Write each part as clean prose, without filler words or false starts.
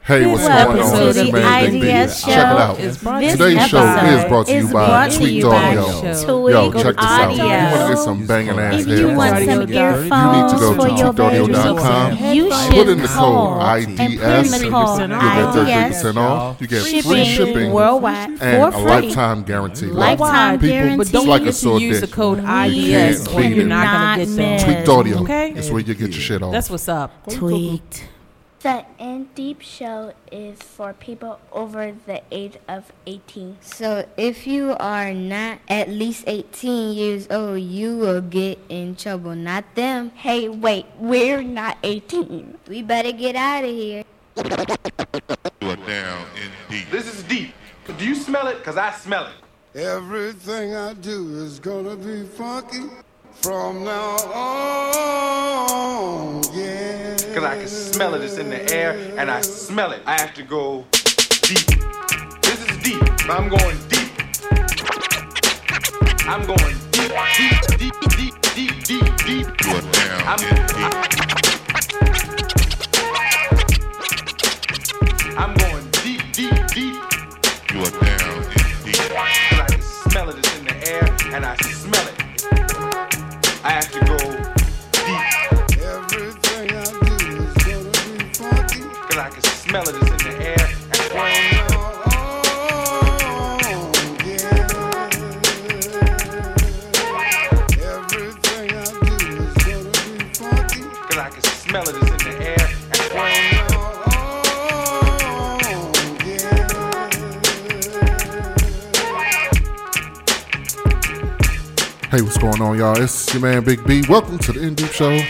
Hey, what's going on? Welcome to the IDS show. Check it out. Today's show is brought to you by Tweaked Audio. Yo, check this out. If you want to get some banging ass If you want some headphones, earphones you need to go for to your tweakedaudio.com. You Put should in the call code IDS. and put in the You code get IDS 30% off. You get free shipping worldwide and for a free. lifetime guarantee. Lifetime People, guarantee. But don't like forget a sore to use the dish. code You IDS can't or beat you're it. not going to get them. Tweaked Audio. Okay. That's where you get your shit off. That's what's up. Tweaked. The In Deep Show is for people over the age of 18. So if you are not at least 18 years old, you will get in trouble, not them. Hey, wait, we're not 18. We better get out of here. You are down in deep. This is deep. Do you smell it? Because I smell it. Everything I do is gonna be funky from now on, yeah. Because I can smell it. It's in the air, and I smell it. I have to go deep. This is deep. I'm going deep. I'm going deep, deep, deep, deep, deep, deep, deep. You are down in deep. I'm going deep, deep, deep. You are down in deep. Because I can smell it. It's in the air, and I smell it. I have to go deep. Everything I do is gonna be funky Because I can smell it. It's in the air. from now on, yeah. Everything I do is gonna be funky Because I can smell it. It's in the air. from now on, yeah. Hey, what's going on, y'all? It's your man, Big B. Welcome to the In Deep Show.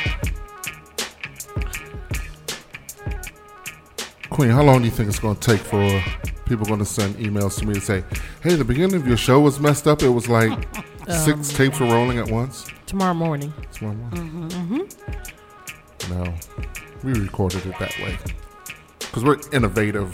Queen, how long do you think it's going to take for people going to send emails to me to say, hey, the beginning of your show was messed up. It was like 6 tapes were rolling at once. Tomorrow morning. Tomorrow morning. No, we recorded it that way because we're innovative.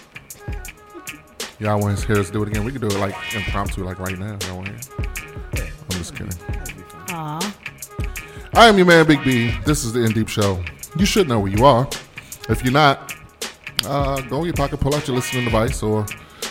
Y'all want to hear us do it again? We could do it like impromptu, like right now. Y'all want to hear? I'm just kidding. Aw. I am your man, Big B. This is the In Deep Show. You should know where you are. If you're not, go in your pocket, pull out your listening device, or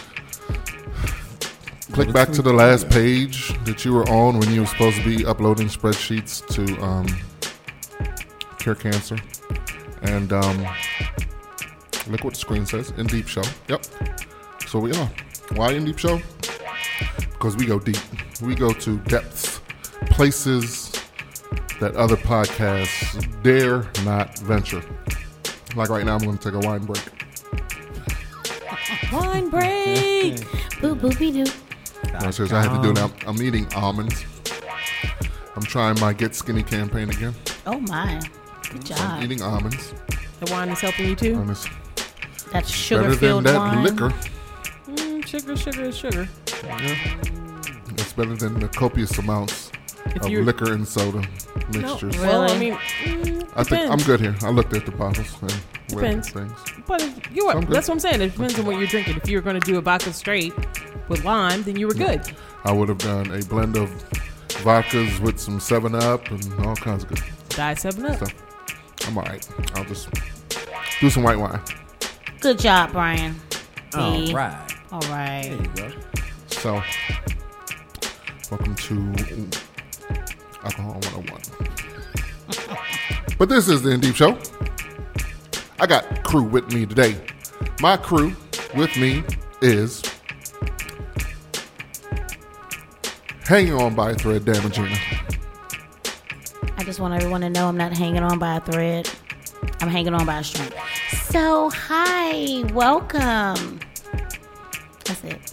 click back to the last page that you were on when you were supposed to be uploading spreadsheets to cure cancer. And look what the screen says, In Deep Show. Yep. So we are. Why In Deep Show? Because we go deep. We go to depths, places that other podcasts dare not venture. Like right now, I'm going to take a wine break. Wine break. Boo boopy doo. No, seriously, I had to do that. I'm eating almonds. I'm trying my Get Skinny campaign again. Oh my. Good So I'm job. eating almonds. The wine is helping you too? And it's That's better sugar than filled that wine. liquor. Sugar is sugar. Yeah. It's better than the copious amounts If of you're- liquor and soda mixtures. Really? Well, I mean, I think I'm depends. good here. I looked at the bottles and read the Depends. things. But if you I'm good. that's what I'm saying. It depends on what you're drinking. If you're going to do a vodka straight with lime, then you were good. I would have done a blend of vodkas with some 7-Up and all kinds of good Diet 7-Up. stuff. I'm all right. I'll just do some white wine. Good job, Brian. All B. right. All right. There you go. So, welcome to Alcohol 101. But this is the In Deep Show. I got crew with me today. My crew with me is Hanging On by a Thread, Damagina. I just want everyone to know I'm not hanging on by a thread. I'm hanging on by a string. So, hi. Welcome. That's it.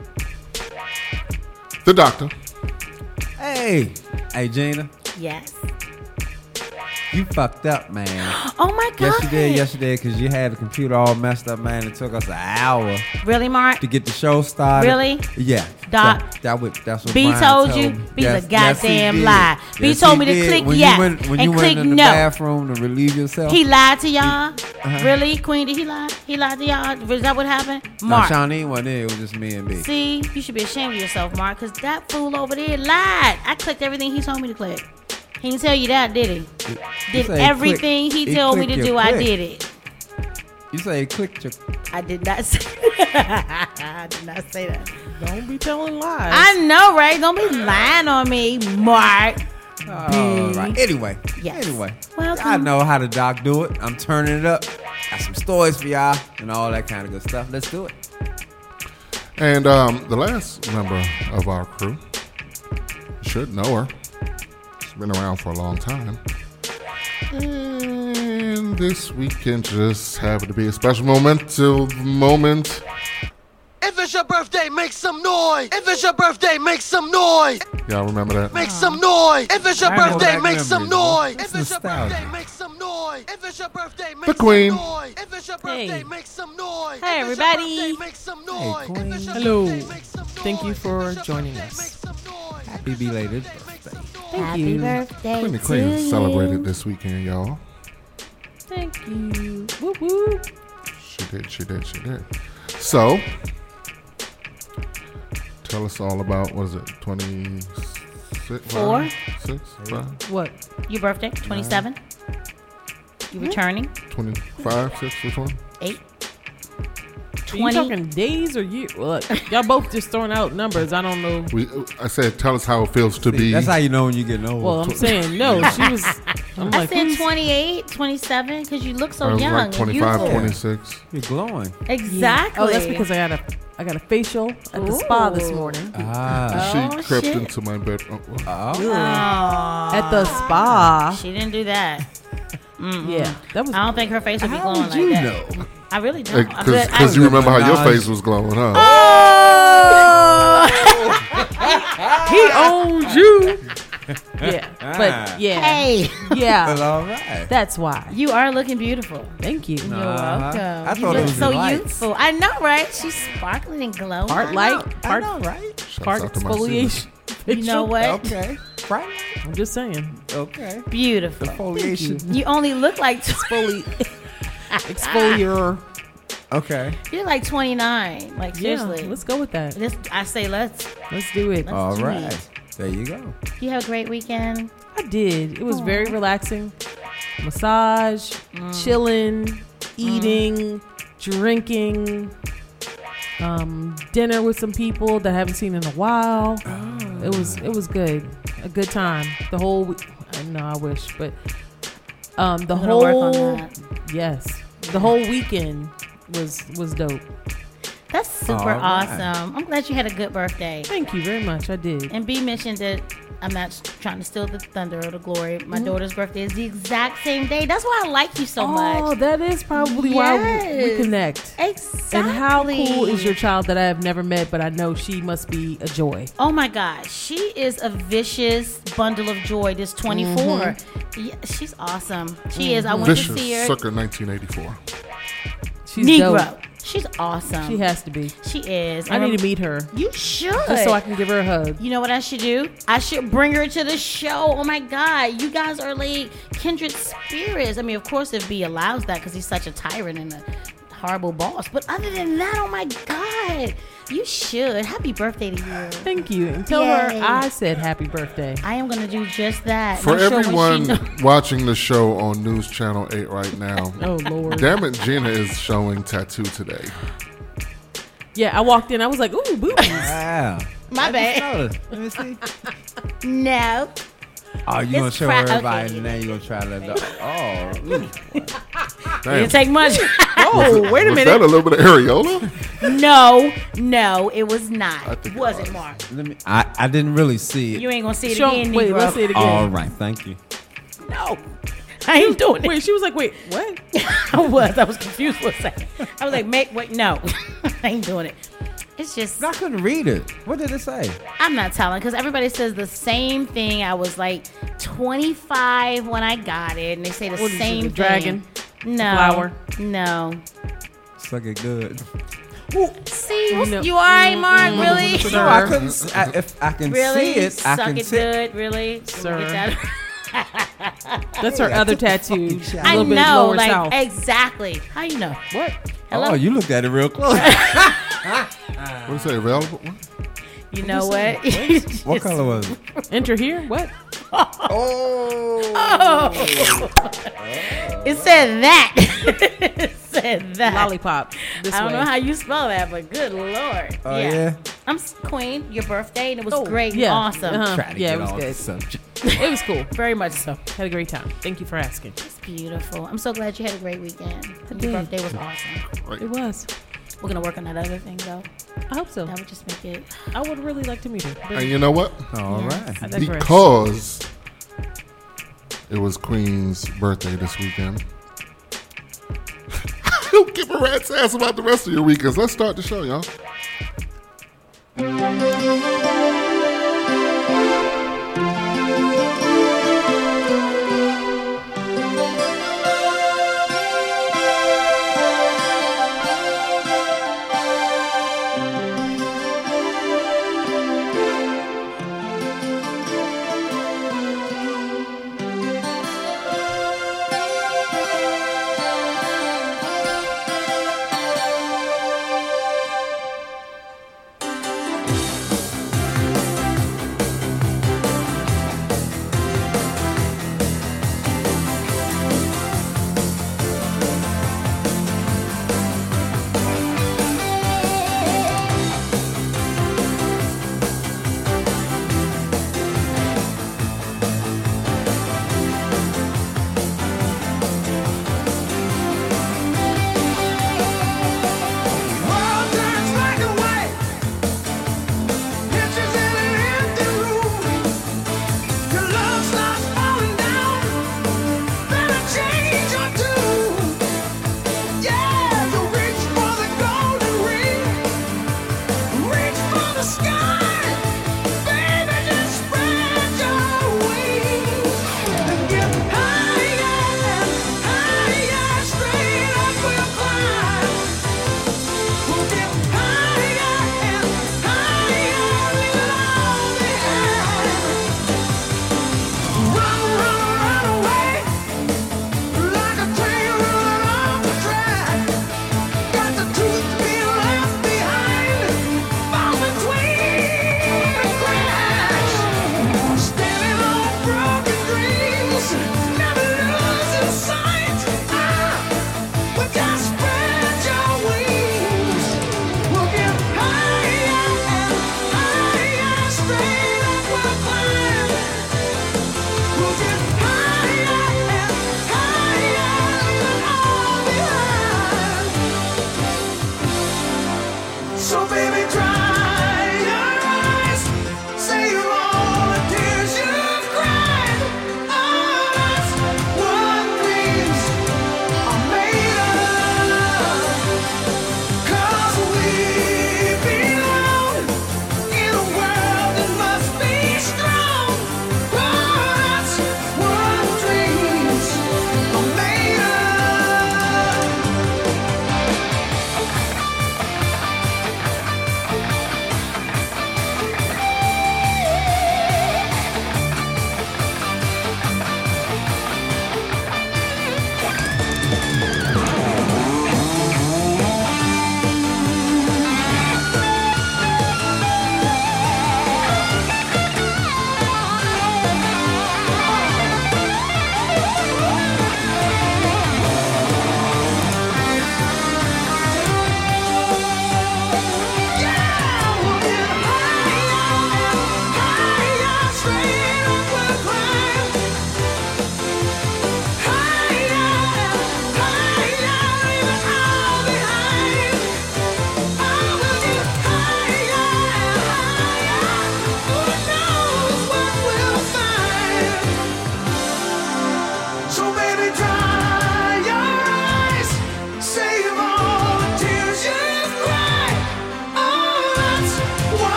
The Doctor. Hey, Gina, Yes. you fucked up, man. Oh, my God. Yes, you did, because you had the computer all messed up, man. It took us an hour Really, Mark? to get the show started. Really? Yeah. Doc, That's what B Brian told you? me. B's a Yes, he goddamn did. lie. B Yes, told he me to did. click when yes you went, when and you click went in the no. bathroom to relieve yourself. He lied to y'all? Really? Queen, did he lie? He lied to y'all? Is that what happened? No, Mark. Shawnee wasn't there. It was just me and B. See, you should be ashamed of yourself, Mark, because that fool over there lied. I clicked everything he told me to click. He didn't tell you that, did he? Did said everything he told me to click do, your I click. did it. You say click your. I did not say I did not say that. Don't be telling lies. I know, right? Don't be lying on me, Mark. All right. Anyway. Yes. Anyway. Welcome. I know how the doc do it. I'm turning it up. Got some stories for y'all and all that kind of good stuff. Let's do it. And the last member of our crew, you should know her. She's been around for a long time. And this weekend just happened to be a special moment. If it's your birthday, make some noise. If it's your birthday, make some noise. Y'all remember that? Make some noise. If it's your I know birthday, that make some memory, noise. bro. It's If it's your birthday, nostalgia. make some noise. If it's your birthday, make The some Queen. noise. If it's your birthday, Hey. make some noise. Hey, If it's your everybody. birthday, make some noise. Queen. If it's your Hello. birthday, make some Thank you noise. for If it's your joining birthday, us. make some noise. Happy belated birthday. Thank Happy you. birthday Queen to the Queen you. celebrated this weekend, y'all. Thank you. Woo woo. She did. So, tell us all about, what is it, 26? Four. 6? 5? What? Your birthday, 27. You returning? 25? 6? Which one? 8. Are you 20. talking days or years? Look, y'all both just throwing out numbers. I don't know. I said, tell us how it feels to be. That's how you know when you're getting old. Well, I'm saying no. She was. I'm I like, said who's- 28, 27, because you look so I was young. like and 25, youthful. 26. you're glowing. Exactly. Oh, that's because I got a facial at the spa this morning. Ah. Oh, She crept shit. into my bed. Oh, well. Aw. At the spa. She didn't do that. Yeah, that was. I don't think her face would be How glowing would like you that. know? I really don't. Because you remember how your Minaj. face was glowing, huh? He owns you. Yeah, but yeah, Hey, Well, yeah. all right. That's why. you are looking beautiful. Thank you. You're welcome. I You thought it look was so the lights. youthful. I know, right? She's sparkling and glowing. Part I light, know. part right? Shouts part out to my exfoliation. You know what? Okay. Right. I'm just saying. Okay. Beautiful. Foliation. You only look like Exfoliator. Okay. you're like 29. Like Yeah, seriously. let's go with that. I say let's. Let's do it. Let's All do right. it. There you go. You have a great weekend. I did. It was very relaxing. Massage, chilling, eating, drinking, dinner with some people that I haven't seen in a while. It was good. A good time. The whole week. No, I wish, but the I'm gonna whole work on that. yes, the whole weekend was dope. That's super All right. awesome. I'm glad you had a good birthday. Thank you very much. I did. And B mentioned that I'm not trying to steal the thunder or the glory. My daughter's birthday is the exact same day. That's why I like you so Oh, much. that is probably why we Yes. connect. Exactly. And how cool is your child that I have never met, but I know she must be a joy. Oh my gosh, she is a vicious bundle of joy. This 24. Yeah, she's awesome. She is. I went to Vicious, see her. circa 1984. She's Negro. dope. She's awesome. She has to be. She is. I need to meet her You should. just so I can give her a hug. You know what I should do? I should bring her to the show. Oh my God. You guys are like kindred spirits. I mean, of course, if B allows that because he's such a tyrant and a horrible boss. But other than that, oh my God. You should. Happy birthday to you. Thank you. And tell Yay. her I said happy birthday. I am going to do just that. For Make sure when she everyone knows- watching the show on News Channel 8 right now, Oh, Lord. damn it, Gina is showing tattoo today. Yeah, I walked in. I was like, ooh, boobies. Wow. My bad. Notice. Let me see. No. Oh, you gonna It's show cra- everybody, okay. and then you gonna try to. Oh, ooh. It Damn. didn't take much. Oh, wait a Was minute. that a little bit of areola? No, it was I not. think it Was it, was. Mark? Let me. I didn't really see it. You ain't going to see it Show, again, wait, Negro. let's say it again. All right. Thank you. No. I ain't doing it. Wait, she was like, wait, what? I was confused for a second. I was like, wait, no. I ain't doing it. It's just, I couldn't read it. What did it say? I'm not telling because everybody says the same thing. I was like 25 when I got it, and they say the What is it, same the thing. dragon? No. flower? No. Suck it good. See, No. you all right, Mark? Really? Sir. No, I couldn't. If I can Really? see it, I Suck can it see it. good, really? Sir. Get that- That's her Hey, I other took the tattoo. fucking shot. A I little bit know, lower like south. exactly. How you know? What? Hello? Oh, you looked at it real close. What is it, available? You know what? What color was it? Enter here? What? Oh. It said that. said that? Lollipop. This I don't way. know how you spell that, but good Lord. Oh, yeah? Queen, your birthday, and it was Oh, great and yeah. awesome. Trying to Yeah, get it was off good. the subject. It was cool. Very much so. Had a great time. Thank you for asking. It's beautiful. I'm so glad you had a great weekend. did. Your birthday was awesome. It was. We're going to work on that other thing, though. I hope so. That would just make it. I would really like to meet her. But And you know what? All Yes. right. I digress. Because it was Queen's birthday this weekend. Don't give a rat's ass about the rest of your weekends. Let's start the show, y'all.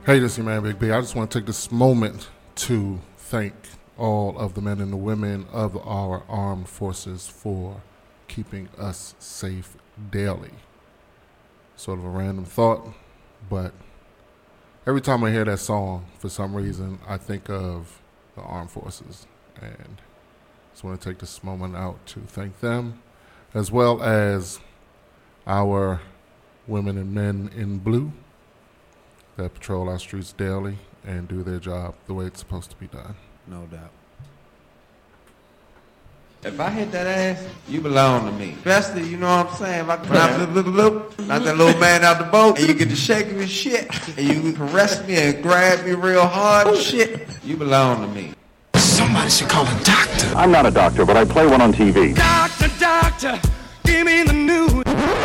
Hey, this is your man, Big B. I just want to take this moment to thank all of the men and the women of our armed forces for keeping us safe daily. Sort of a random thought, but every time I hear that song, for some reason, I think of the armed forces. And just want to take this moment out to thank them, as well as our women and men in blue that patrol our streets daily and do their job the way it's supposed to be done. No doubt. If I hit that ass, you belong to me. Especially, you know what I'm saying? If I come out like that little man out the boat, and you get to shaking me shit, and you caress me and grab me real hard and shit, you belong to me. Somebody should call a doctor. I'm not a doctor, but I play one on TV. Doctor, give me the news.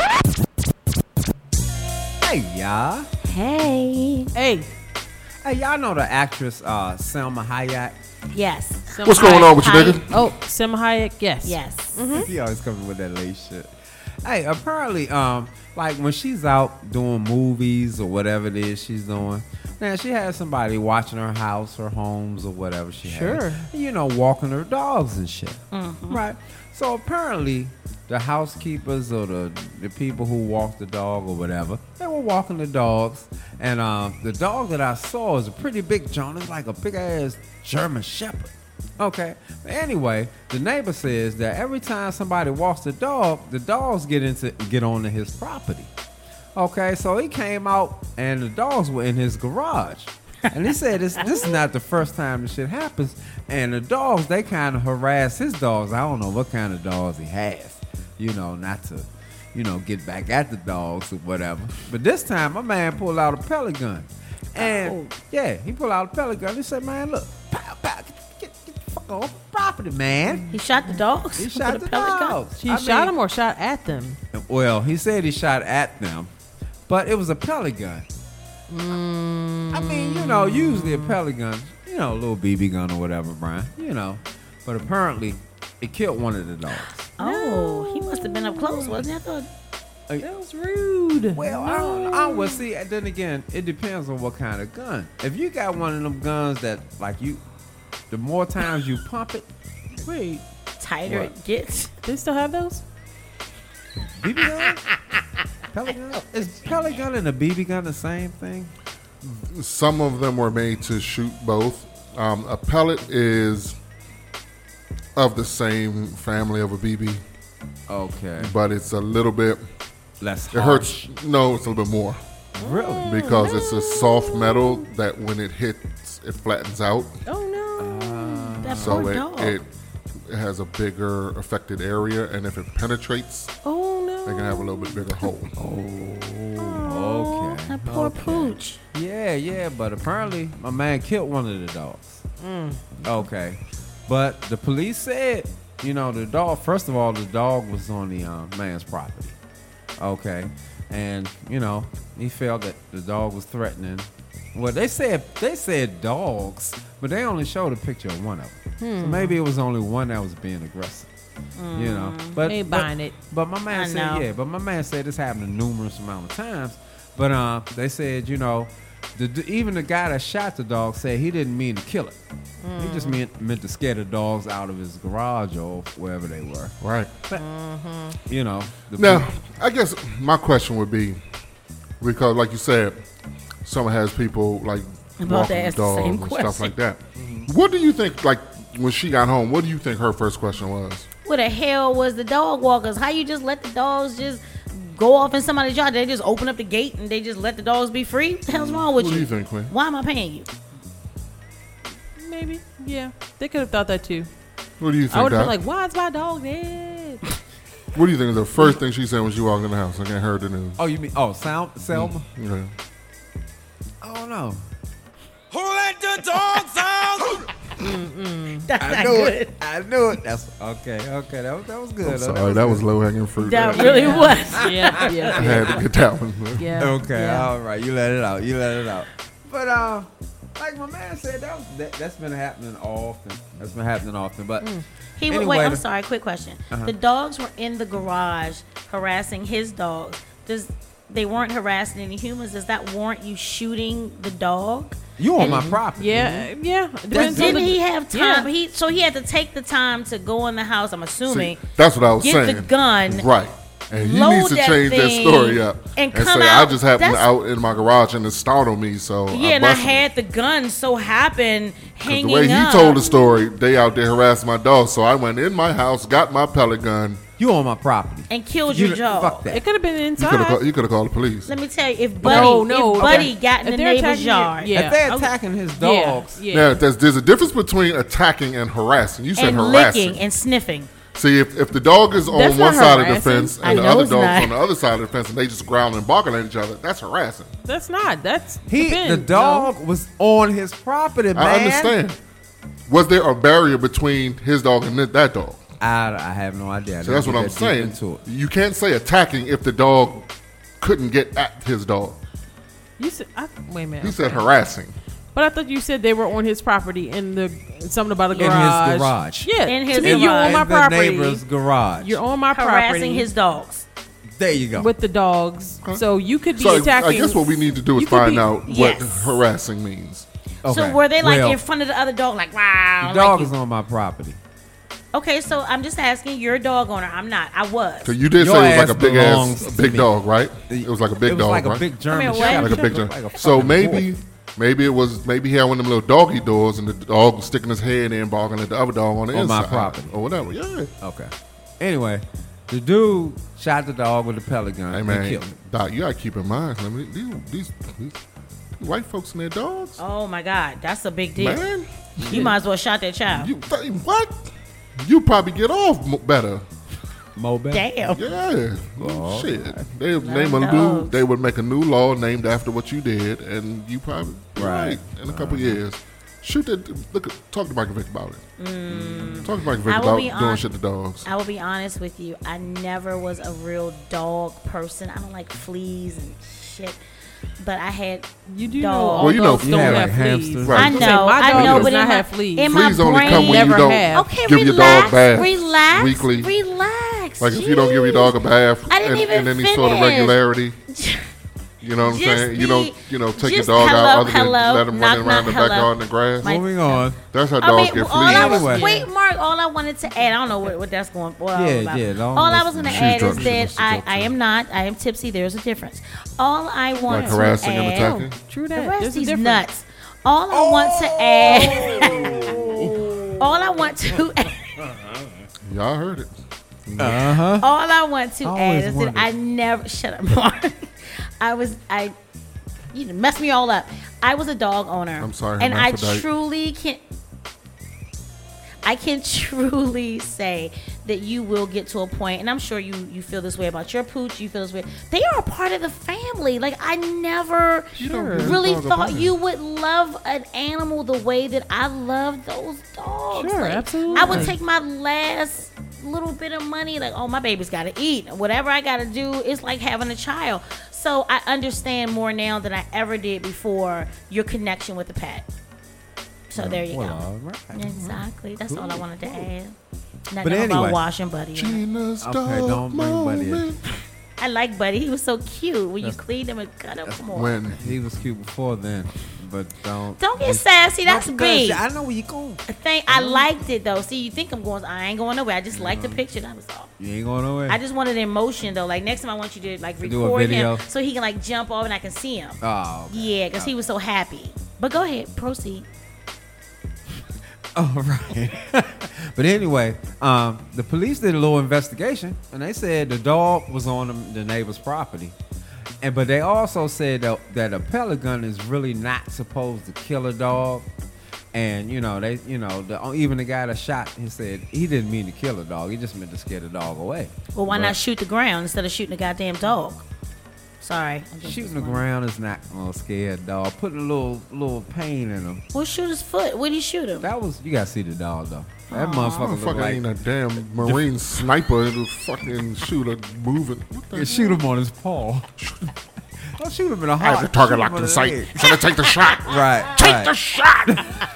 Hey, y'all. Hey. Hey. Hey, y'all know the actress Selma Hayek? Yes. Selma What's going Hayek. on with you, nigga? Oh, Selma Hayek, yes. Yes. He always coming with that late shit. Hey, apparently, like when she's out doing movies or whatever it is she's doing, now she has somebody watching her house, her homes, or whatever she has. You know, walking her dogs and shit. Right. So apparently, the housekeepers or the people who walk the dog or whatever, they were walking the dogs, and the dog that I saw is a pretty big John. It's like a big ass German Shepherd. Okay. But anyway, the neighbor says that every time somebody walks the dogs get onto his property. Okay, so he came out and the dogs were in his garage. And he said this is not the first time this shit happens. And the dogs, they kind of harass his dogs. I don't know what kind of dogs he has. You know, not to, you know, get back at the dogs or whatever. But this time, my man pulled out a pellet gun. And, yeah, he pulled out a pellet gun. He said, man, look, pow, pow, get the fuck off the property, man. He shot the dogs? He shot With the a pellet gun? dogs. He shot them or shot at them? Well, he said he shot at them, but it was a pellet gun. I mean, you know, usually a pellet gun, you know, a little BB gun or whatever, Brian, you know. But apparently, it killed one of the dogs. Oh, he must have been up close, wasn't he? I thought that was rude. Well, I don't well, see, then again, it depends on what kind of gun. If you got one of them guns that, like, the more times you pump it, wait, tighter what? it gets. They still have those? BB gun? Pellet gun? Is pellet gun and a BB gun the same thing? Some of them were made to shoot both. A pellet is of the same family of a BB. Okay. But it's a little bit less. It hurts. No, it's a little bit more. Really? Because it's a soft metal that when it hits, it flattens out. Oh no! That So poor dog. it has a bigger affected area, and if it penetrates, oh no! they can have a little bit bigger hole. Okay. That poor pooch. Yeah, but apparently my man killed one of the dogs. Okay. But the police said, you know, the dog, first of all, the dog was on the man's property. Okay. And, you know, he felt that the dog was threatening. Well, they said dogs, but they only showed a picture of one of them. So maybe it was only one that was being aggressive. You know, but Ain't buying it. But my man said, But my man said this happened numerous amount of times. But they said, you know, even the guy that shot the dog said he didn't mean to kill it. He just meant to scare the dogs out of his garage or wherever they were. Right. But, you know. Now, I guess my question would be, because like you said, someone has people like About to walking ask the dogs same and question. stuff like that. What do you think, like, when she got home, what do you think her first question was? What the hell was the dog walkers? How you just let the dogs just go off in somebody's yard? They just open up the gate and they just let the dogs be free? What the hell's wrong with What you? do you think, Quinn? Why am I paying you? Maybe. Yeah. They could have thought that too. What do you think, I would have Doc? been like, why is my dog dead? What do you think is the first thing she said when she walked in the house? I can't heard the news. Oh, you mean, Selma? Yeah. I don't know. Who let the dogs out? That's I not knew good. it. I knew it. That's okay. That was good. I'm sorry, that was low hanging fruit. That really was. Yeah. I had to get that one. Yeah. Okay, Yeah. all right. You let it out. But like my man said, that's been happening often. But anyway, Wait, I'm sorry. Quick question. The dogs were in the garage harassing his dogs. they weren't harassing any humans, does that warrant you shooting the dog? You on my property. Yeah, yeah. Didn't he have time? So he had to take the time to go in the house. I'm assuming. See, that's what I was get saying. the gun, right? And he load needs to that change that thing story up and say, come I out. just happened That's- out in my garage and it startled me. So yeah, and I had the gun, so happened hanging the way up. he told the story, they out there harassing my dog. So I went in my house, got my pellet gun. You on my property and killed your dog. Fuck that. It could have been inside. You could have called the police. Let me tell you, if Buddy got in If the they're neighbor's attacking yard, you- If they're attacking his dogs, Now, there's a difference between attacking and harassing. You said and harassing. licking and sniffing. See, if the dog is on That's one not side of the harassing. fence I and the know other it's dog's not. on the other side of the fence and they just growling and barking at each other, that's harassing. That's not. That's the depends, dog was on his property, man. I understand. Was there a barrier between his dog and that dog? I have no idea. So that's what I'm saying. You can't say attacking if the dog couldn't get at his dog. You said, wait a minute. He said harassing. But I thought you said they were on his property something about a In his garage. garage. Yeah, In his to me, you on my In the property. neighbor's garage. You're on my harassing property his dogs. There you go. with the dogs. So you could be So attacking. I guess what we need to do is you could find be- out what Yes. harassing means. So were they like Well, in front of the other dog, like wow? The dog like is on my property. okay, so I'm just asking. You're a dog owner. I'm not. I was. So you did Your say it was like ass a big belongs ass, to big me. dog, right? It was like a big It was dog, like right? a big German I mean, Shepherd. what? Like a big Looked dog. like a So fucking wolf. maybe he had one of them little doggy doors and the dog was sticking his head in, barking at the other dog on the On inside. my property. Or whatever, yeah. Okay. Anyway, the dude shot the dog with a pellet gun Hey, and man, killed him. Doc, you gotta keep in mind, I mean, these white folks and their dogs, Oh my God, that's a big deal. man. You might as well shot that child. What? You probably get off better. Mobile. Damn. Yeah. Oh, Shit. They name a new. dogs. They would make a new law named after what you did, and you probably Right. in a couple years. Shoot that. Talk to Michael Vick about it. Talk to Michael Vick I will about be doing shit to dogs. I will be honest with you. I never was a real dog person. I don't like fleas and shit. But I had You do dogs. know all Well, you know, dogs you don't have, have like, fleas. hamsters. Right. I You know, my I dog know, does but not in my, have fleas. in Fleas my only brain, come when you Never don't have. okay, give relax, your dog bath relax, weekly. relax. Like if you don't give your dog a bath I didn't even in any sort of finish. regularity. You know what I'm Just saying? You don't, take your just dog hello, out other than hello, let him knock, run around the knock, hello. backyard in the grass. My- Moving on. That's how I dogs mean, get all I was, fleas. Anyway. wait, Mark. All I wanted to add, I don't know what that's going. What I was Yeah, about. yeah, don't All I was listen. going to She's add drunk, is she that wants to talk to I you. am not. I am tipsy. There's a difference. All I want Like to harassing and add. attacking? True The that. rest There's a these difference. nuts. All I want to add. all I want to. Y'all heard it. Uh huh. All I want to Always add is that wondered. I never shut up, Mark. You messed me all up. I was a dog owner. I'm sorry, and I hermaphrodite. truly can. I can truly say that you will get to a point, and I'm sure you feel this way about your pooch. You feel this way. They are a part of the family. Like I never really Dog a thought bunny. you would love an animal the way that I love those dogs. Sure, Like, absolutely. I would take my last little bit of money, like, oh, my baby's got to eat. Whatever I got to do, it's like having a child. So I understand more now than I ever did before your connection with the pet. So there you go. All right. Exactly. That's all I wanted to add. Nothing But anyway. about washing Buddy. Gina's Okay, dog don't bring Buddy in. moment. I like Buddy. He was so cute when you cleaned him and cut him more. When He was cute before then, but don't. Don't get sassy. That's No, me. because I know where you going. I liked it though. See, you think I'm going? I ain't going nowhere. I just liked the picture. That was all. You ain't going nowhere. I just wanted emotion though. Like next time, I want you to like Do a record video. him so he can like jump off and I can see him. Oh. Yeah, because he was so happy. But go ahead, proceed. All right. But anyway, the police did a little investigation, and they said the dog was on the neighbor's property. But they also said that a pellet gun is really not supposed to kill a dog. And even the guy that shot, he said he didn't mean to kill a dog. He just meant to scare the dog away. Well, why But not shoot the ground instead of shooting the goddamn dog? Sorry. Shooting the ground is not gonna scare a dog. Putting a little pain in him. Well, shoot his foot. Where'd he shoot him? You gotta see the dog though. That I motherfucker don't look fucking like ain't a damn marine sniper to fucking shoot a moving. What the shoot him on his paw. Don't shoot him in the I heart. have the target Shoot him locked on in the sight. leg. Should I take the shot? Right. Take right. the shot.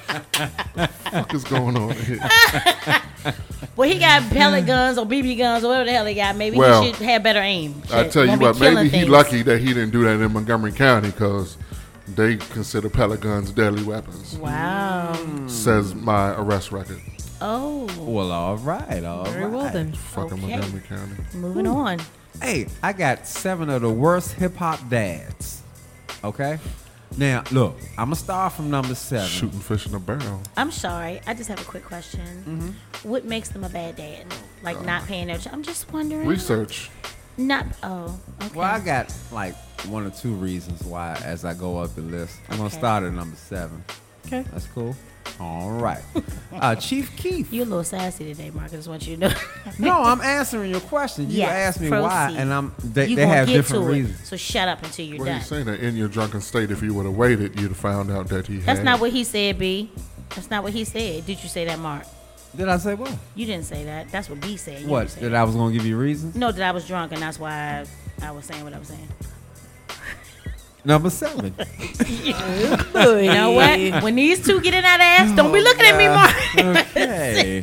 What is going on here? Well, he got pellet guns or BB guns or whatever the hell he got. Maybe Well, he should have better aim. I Shit, tell you won't be what, killing maybe he things. lucky that he didn't do that in Montgomery County because they consider pellet guns deadly weapons. Wow. Says my arrest record. Oh. Well, all right, all right. Very well then. Fucking Okay. Montgomery County. Moving on. Hey, I got 7 of the worst hip hop dads. Okay? Now, look, I'm going to start from number 7. Shooting fish in a barrel. I'm sorry. I just have a quick question. What makes them a bad dad? Like not paying their. I'm just wondering. Research. Not. Oh. Okay. Well, I got like 1 or 2 reasons why as I go up the list. I'm going to Okay. start at number 7. Okay. That's cool. All right. Chief Keef. You're a little sassy today, Mark. I just want you to know. No, I'm answering your question. You Yes, asked me why, proceed. and You they gonna have get different to it. reasons. So shut up until you're Well, done. he's saying that in your drunken state, if you would have waited, you'd have found out that he had. That's not what he said, B. That's not what he said. Did you say that, Mark? Did I say what? You didn't say that. That's what B said. You What? didn't say That I was going to give you reasons? No, that I was drunk, and that's why I was saying what I was saying. Number 7. You know what? When these two get in that ass, don't be looking at me, Mark. Okay.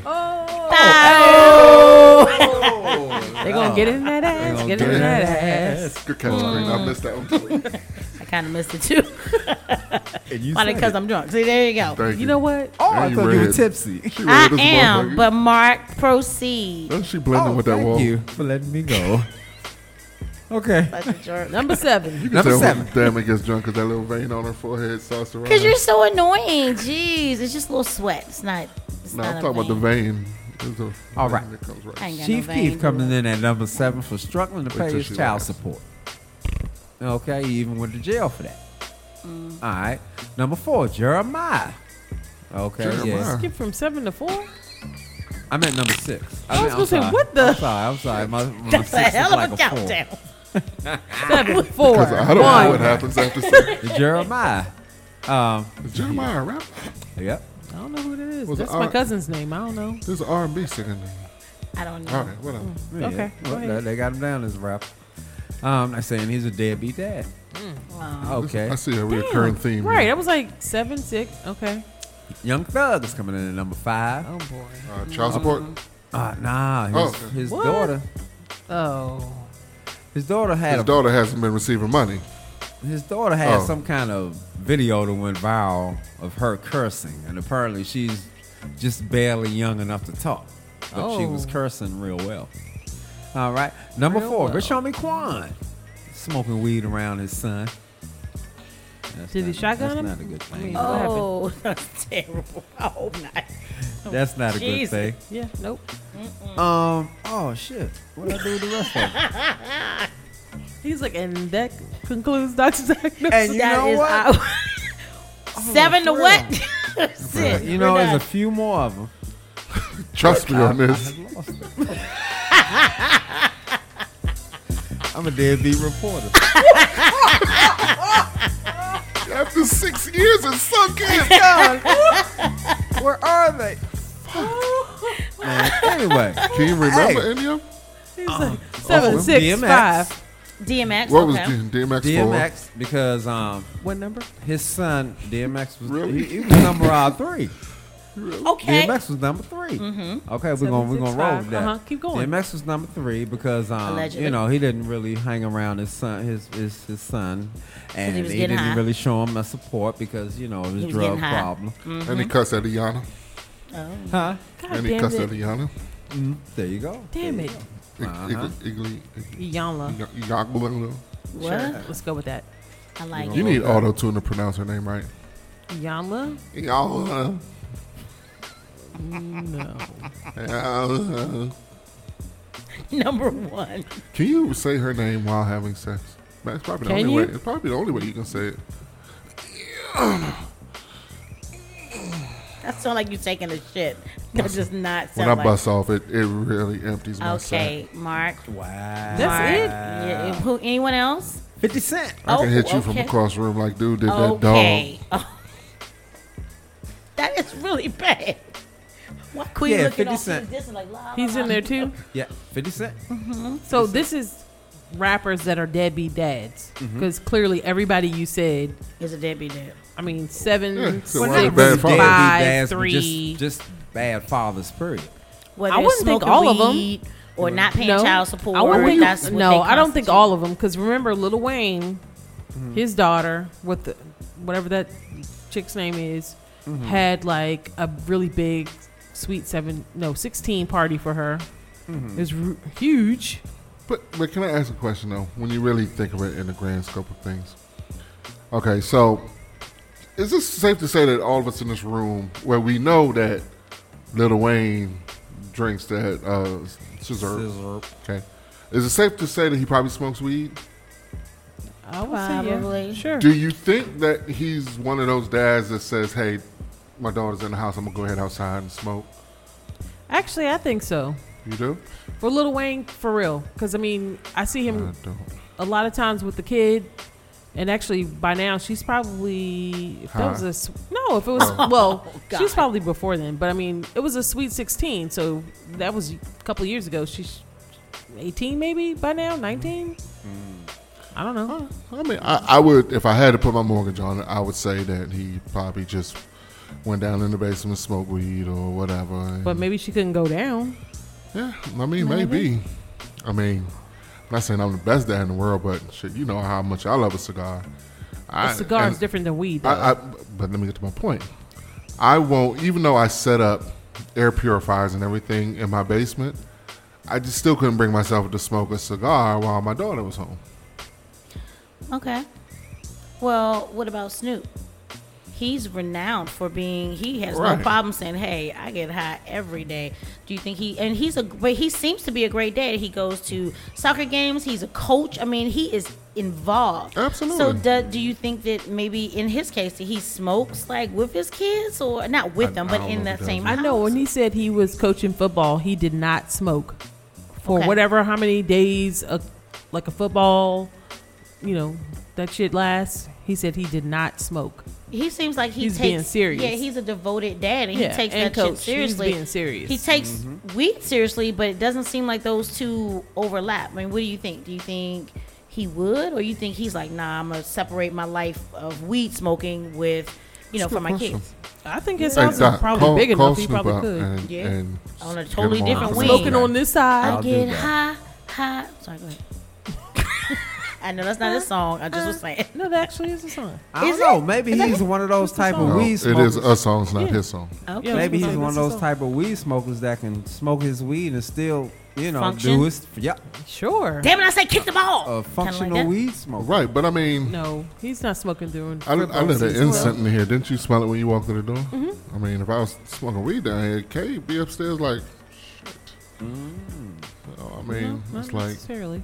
They gonna get in that ass. Get in that ass. Good catch, Green. I missed that one too. I kind of missed it too. You Probably said because it. I'm drunk. See, there you go. Thank You know what? Oh, I And thought you were red. tipsy. She read I this am, motherfucker. but Mark, proceed. Doesn't she blending with that thank wall? you for letting me go. Okay. Such a jerk. Number 7. You can Number tell 7. when damn it gets drunk because that little vein on her forehead starts to rise. Because you're so annoying. Jeez, it's just a little sweat. It's not. It's No, not I'm a talking about the vein. vein. There's a All vein right. that comes right. I ain't got Chief no Keef vein. coming in at number 7 for struggling to Wait pay till his she child laughs. support. Okay, he even went to jail for that. All right. Number 4, Jeremiah. Okay, Jeremiah. yeah. Skip from 7 to 4. I'm at number 6. I was gonna say, what the- I'm sorry. My That's a 6 is hell like of a a 4. countdown. 7, 4, Because I don't know 1. what happens after six. Jeremiah. Is Jeremiah a rapper? Yep. I don't know who that is. Was it That's my R- cousin's name. I don't know. There's an R&B singer. I don't know. All right, whatever. Yeah. Okay, go Well, ahead. they got him down as a rapper. They're saying he's a deadbeat dad. Okay. I see a recurring theme. Right. here. That was like 7, 6. Okay. Young Thug is coming in at number 5. Oh boy. Child support. Nah, Oh. his What? daughter. Oh. His daughter had His daughter hasn't been receiving money. His daughter had Oh. some kind of video that went viral of her cursing, and apparently she's just barely young enough to talk, but she was Oh. cursing real well. All right, number Real 4, well. Rashomie Quan, smoking weed around his son. That's Did he not- shotgun that's him? not a good thing. I mean, what happened? Oh, that's terrible. I hope not. That's not a Jesus. good thing. Yeah. Nope. Oh shit, what I do with the rest of it? He's like, and that concludes Dr. Diagnosis. And you That know is what? our- 7 to for what? Shit, You we're know, there's done. a few more of them. Trust me on this. I'm a deadbeat reporter. After 6 years, it sunk in. Where are they? Man, anyway, Can you remember Hey. any of them? He's like 7, 6, DMX. 5. DMX. What was okay. DMX for? DMX because What number? his son DMX was Really? he was number 3. Okay. DMX was number 3. Mm-hmm. Okay, we're 7, gonna 6, roll 5. with that. Uh-huh, keep going. DMX was number 3 because Allegedly. you know he didn't really hang around his son his son, and he he, was getting didn't high. really show him the support because you know of his was drug getting high. problem. And he cussed at Iyanla. Huh? God And he damn cussed it. at Iyanla. There you go. Damn it. Iyanla. Iyanla. What? Let's go with that. I like You it. need auto tune to pronounce her name right. Iyanla? Iyanla. No. Iyanla. Number 1. Can you say her name while having sex? That's probably the Can only you? way. It's probably the only way you can say it. That sounds like you taking a shit. That does not When sound I like. bust off, it really empties my sack. Okay, Mark. Wow. That's Mark. it? Yeah, who? Anyone else? 50 Cent. I can hit you from okay. across the room like dude did that Okay. Oh. That is really bad. Why Queen Yeah, looking 50 off Cent. this and like, la, la, He's la. in there too? Yeah, 50 Cent. So this is rappers that are deadbeat dads. Mm-hmm. Because clearly everybody you said Is a deadbeat dad. I mean, 7, Yeah, so Well, why not the really bad father? deadbeat 5, dads, but 3. just bad fathers, period. Whether I it's wouldn't think smoking all of 'em. weed or not paying No, child support. I wouldn't that's think, what no, they I don't think constitute. all of them. Because remember, Lil Wayne, his daughter with the, whatever that chick's name is, had like a really big sweet 16 party for her. It was huge. But can I ask a question though? When you really think of it in the grand scope of things, okay. So, is it safe to say that all of us in this room, where we know that Lil Wayne drinks that scissor, okay, is it safe to say that he probably smokes weed? I would say Probably. yeah. Sure. Do you think that he's one of those dads that says, "Hey, my daughter's in the house. I'm gonna go ahead outside and smoke"? Actually, I think so. You do? For Lil Wayne, for real. Because, I mean, I see him I don't. a lot of times with the kid. And actually, by now, she's probably... If that was if it was... Well, she's probably before then. But, I mean, it was a sweet 16. So, that was a couple of years ago. She's 18 maybe by now? 19? I don't know. I mean, I would, if I had to put my mortgage on it, I would say that he probably just went down in the basement, smoked weed or whatever. But maybe she couldn't go down. Yeah, I mean, maybe. I mean, I'm not saying I'm the best dad in the world, but shit, you know how much I love a cigar. A cigar is different than weed, though. But let me get to my point. I won't, even though I set up air purifiers and everything in my basement, I just still couldn't bring myself to smoke a cigar while my daughter was home. Okay. Well, what about Snoop? He's renowned for being. He has no problem saying, "Hey, I get high every day." Do you think he seems to be a great dad. He goes to soccer games. He's a coach. I mean, he is involved. Absolutely. So, do you think that maybe in his case, he smokes like with his kids, or not with them, but in that same house? I know when he said he was coaching football, he did not smoke for Okay. whatever how many days like a football, that shit lasts. He said he did not smoke. He seems like he's being serious. Yeah, he's a devoted dad, and he takes and that coach, shit seriously. He's being serious. He takes weed seriously, but it doesn't seem like those two overlap. I mean, what do you think? Do you think he would, or you think he's like, nah, I'm gonna separate my life of weed smoking with, for my kids? I think his house is probably big enough. He probably could. And on a totally different wing. Smoking on this side. I get high. Sorry, go ahead. I know that's not a song. I just was saying. No, that actually is a song. I don't know. Maybe he's one of those type of weed It smokers. is a song, it's not his song. Okay. Maybe he's one of those type of weed smokers that can smoke his weed and still, Function? do his. Yep. Sure. Damn it! I said kick the ball. A functional that. weed smoker. Right, but I mean, No, he's not smoking during. I lit an season. incense in here. Didn't you smell it when you walked through the door? Mm-hmm. I mean, if I was smoking weed down here, Kay be upstairs like, shit. So, I mean, No, it's not like, necessarily.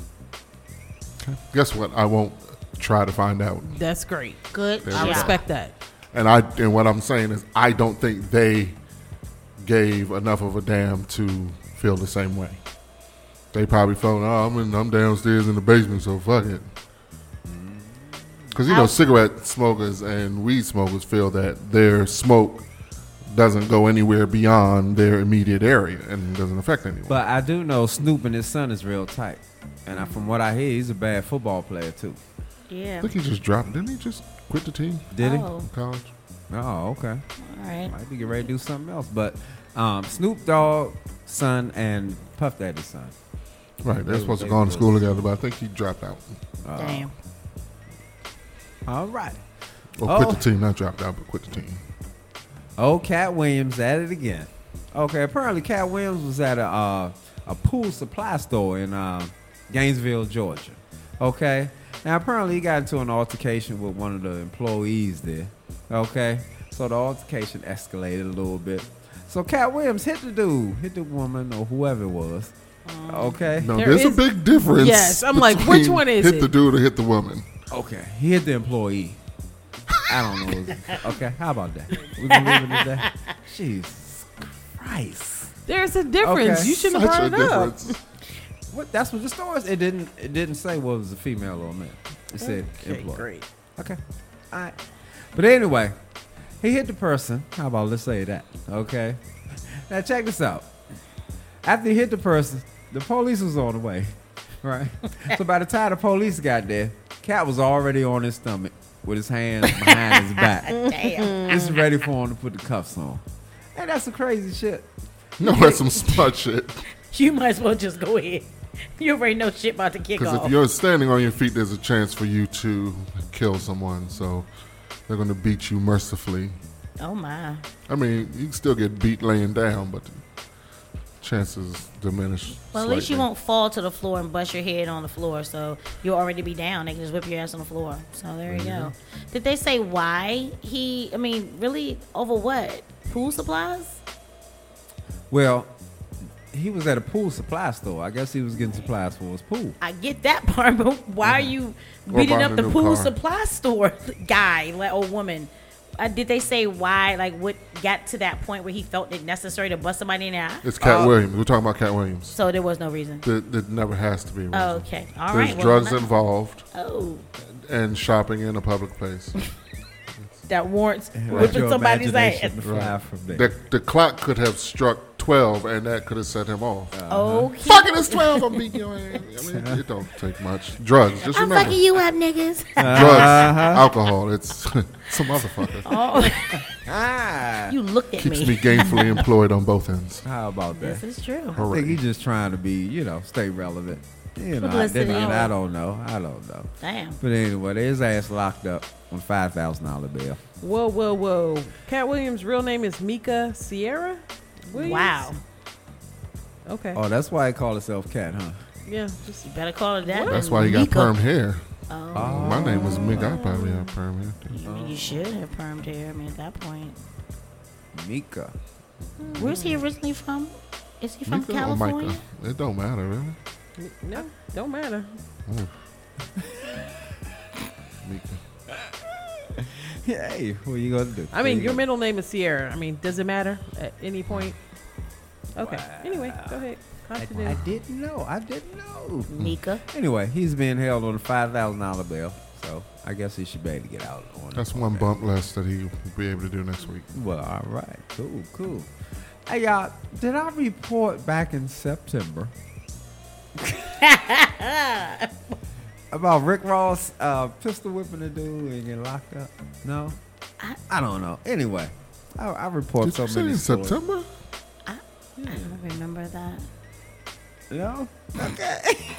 guess what? I won't try to find out. That's great. Good. There I we go. respect that. And what I'm saying is, I don't think they gave enough of a damn to feel the same way. They probably felt, I'm downstairs in the basement, so fuck it. Because cigarette smokers and weed smokers feel that their smoke doesn't go anywhere beyond their immediate area and doesn't affect anyone. But I do know Snoop and his son is real tight. And from what I hear, he's a bad football player, too. Yeah. I think he just dropped. Didn't he just quit the team? Did he? Oh. College. Oh, okay. All right. Might be getting ready to do something else. But Snoop Dogg son and Puff Daddy's son. Right. They're supposed to go to school together, but I think he dropped out. Damn. All right. Or quit the team. Not dropped out, but quit the team. Oh, Cat Williams at it again. Okay, apparently Cat Williams was at a pool supply store in Gainesville, Georgia. Okay. Now, apparently he got into an altercation with one of the employees there. Okay. So the altercation escalated a little bit. So Cat Williams hit the woman or whoever it was. Okay. No, there's a big difference. Yes, I'm like, which one is hit it? the dude or hit the woman? Okay. He hit the employee. I don't know. Okay. How about that? We're going to leave it at that. Jesus Christ. There's a difference. Okay. You shouldn't have Such a brought it up. difference. What? That's what the story is. It didn't say whether it was a female or a male. It said employee. Great. Okay. All right. But anyway, he hit the person. How about let's say that? Okay. Now check this out. After he hit the person, the police was on the way. Right. So by the time the police got there, Cat was already on his stomach with his hands behind his back. Damn. Just ready for him to put the cuffs on. Hey, that's some crazy shit. No, that's some smart shit. You might as well just go ahead. You already know shit about to kick Because off. if you're standing on your feet, there's a chance for you to kill someone. So they're going to beat you mercifully. Oh, my. I mean, you can still get beat laying down, but the chances diminish. Well, at least you slightly. won't fall to the floor and bust your head on the floor. So you'll already be down. They can just whip your ass on the floor. So there you go. Did they say why really over what? Pool supplies? Well, he was at a pool supply store. I guess he was getting supplies for his pool. I get that part, but why are you Or beating buying up a the new pool car. supply store guy or woman? Did they say why, like what got to that point where he felt it necessary to bust somebody in the eye? It's Cat Williams. We're talking about Cat Williams. So there was no reason. That never has to be a reason. Oh, okay. All There's right. drugs well, involved Oh, and shopping in a public place. that warrants Let whipping your somebody's ass. imagination fly from there. The clock could have struck 12, and that could have set him off. Okay. Fucking it's 12, I'm beating your ass. I mean, it don't take much. Drugs, just I'm remember. fucking you up, niggas. Drugs, alcohol, it's some motherfucker. Oh, Ah, you looked at Keeps me. me gainfully employed on both ends. how about that? This is true. I think Hooray. he's just trying to be, stay relevant. Publicity. I don't know. Damn. But anyway, his ass locked up on $5,000 bail. Whoa. Cat Williams' real name is Mika Sierra Williams? Wow. Okay. Oh, that's why he called himself Cat, huh? Yeah. Just You better call it that. That's than why he got Mika. permed hair. Oh. My name was Mick. I probably have perm hair. too. You should have permed hair. I mean, at that point. Mika. Where's he originally from? Is he from Mika or California? Micah? It don't matter, really. no, don't matter. Mika. Hey, what you gonna do? I mean, your middle name is Sierra. I mean, does it matter at any point? Okay. Anyway, go ahead. Continue. I didn't know. Mika. Anyway, he's being held on a $5,000 bail, so I guess he should be able to get out on That's it. one bump less that he will be able to do next week. Well, all right. Cool. Hey, y'all, did I report back in September about Rick Ross pistol whipping a dude and getting locked up? No? I don't know. Anyway, I report Did so you say many in stories. September? I don't remember that. No? Okay.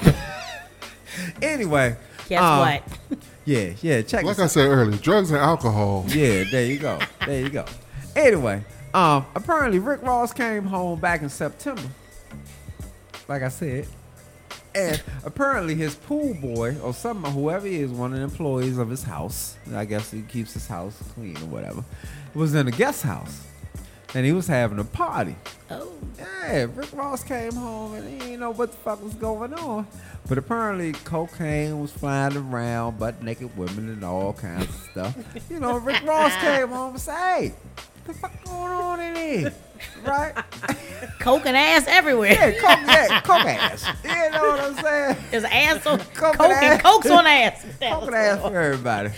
Anyway. Guess what? Yeah, check Like this I said earlier, drugs and alcohol. Yeah, there you go. Anyway, apparently Rick Ross came home back in September, like I said, and apparently his pool boy or whoever he is, one of the employees of his house, I guess he keeps his house clean or whatever, was in a guest house, and he was having a party. Oh. Yeah, Rick Ross came home and he didn't know what the fuck was going on. But apparently cocaine was flying around, butt naked women and all kinds of stuff. Rick Ross came home and said, hey, what the fuck going on in here? Right? Coke and ass everywhere. Yeah, coke ass. You know what I'm saying? There's ass on Coke coke and and ass. cokes on ass. Coke and ass for everybody.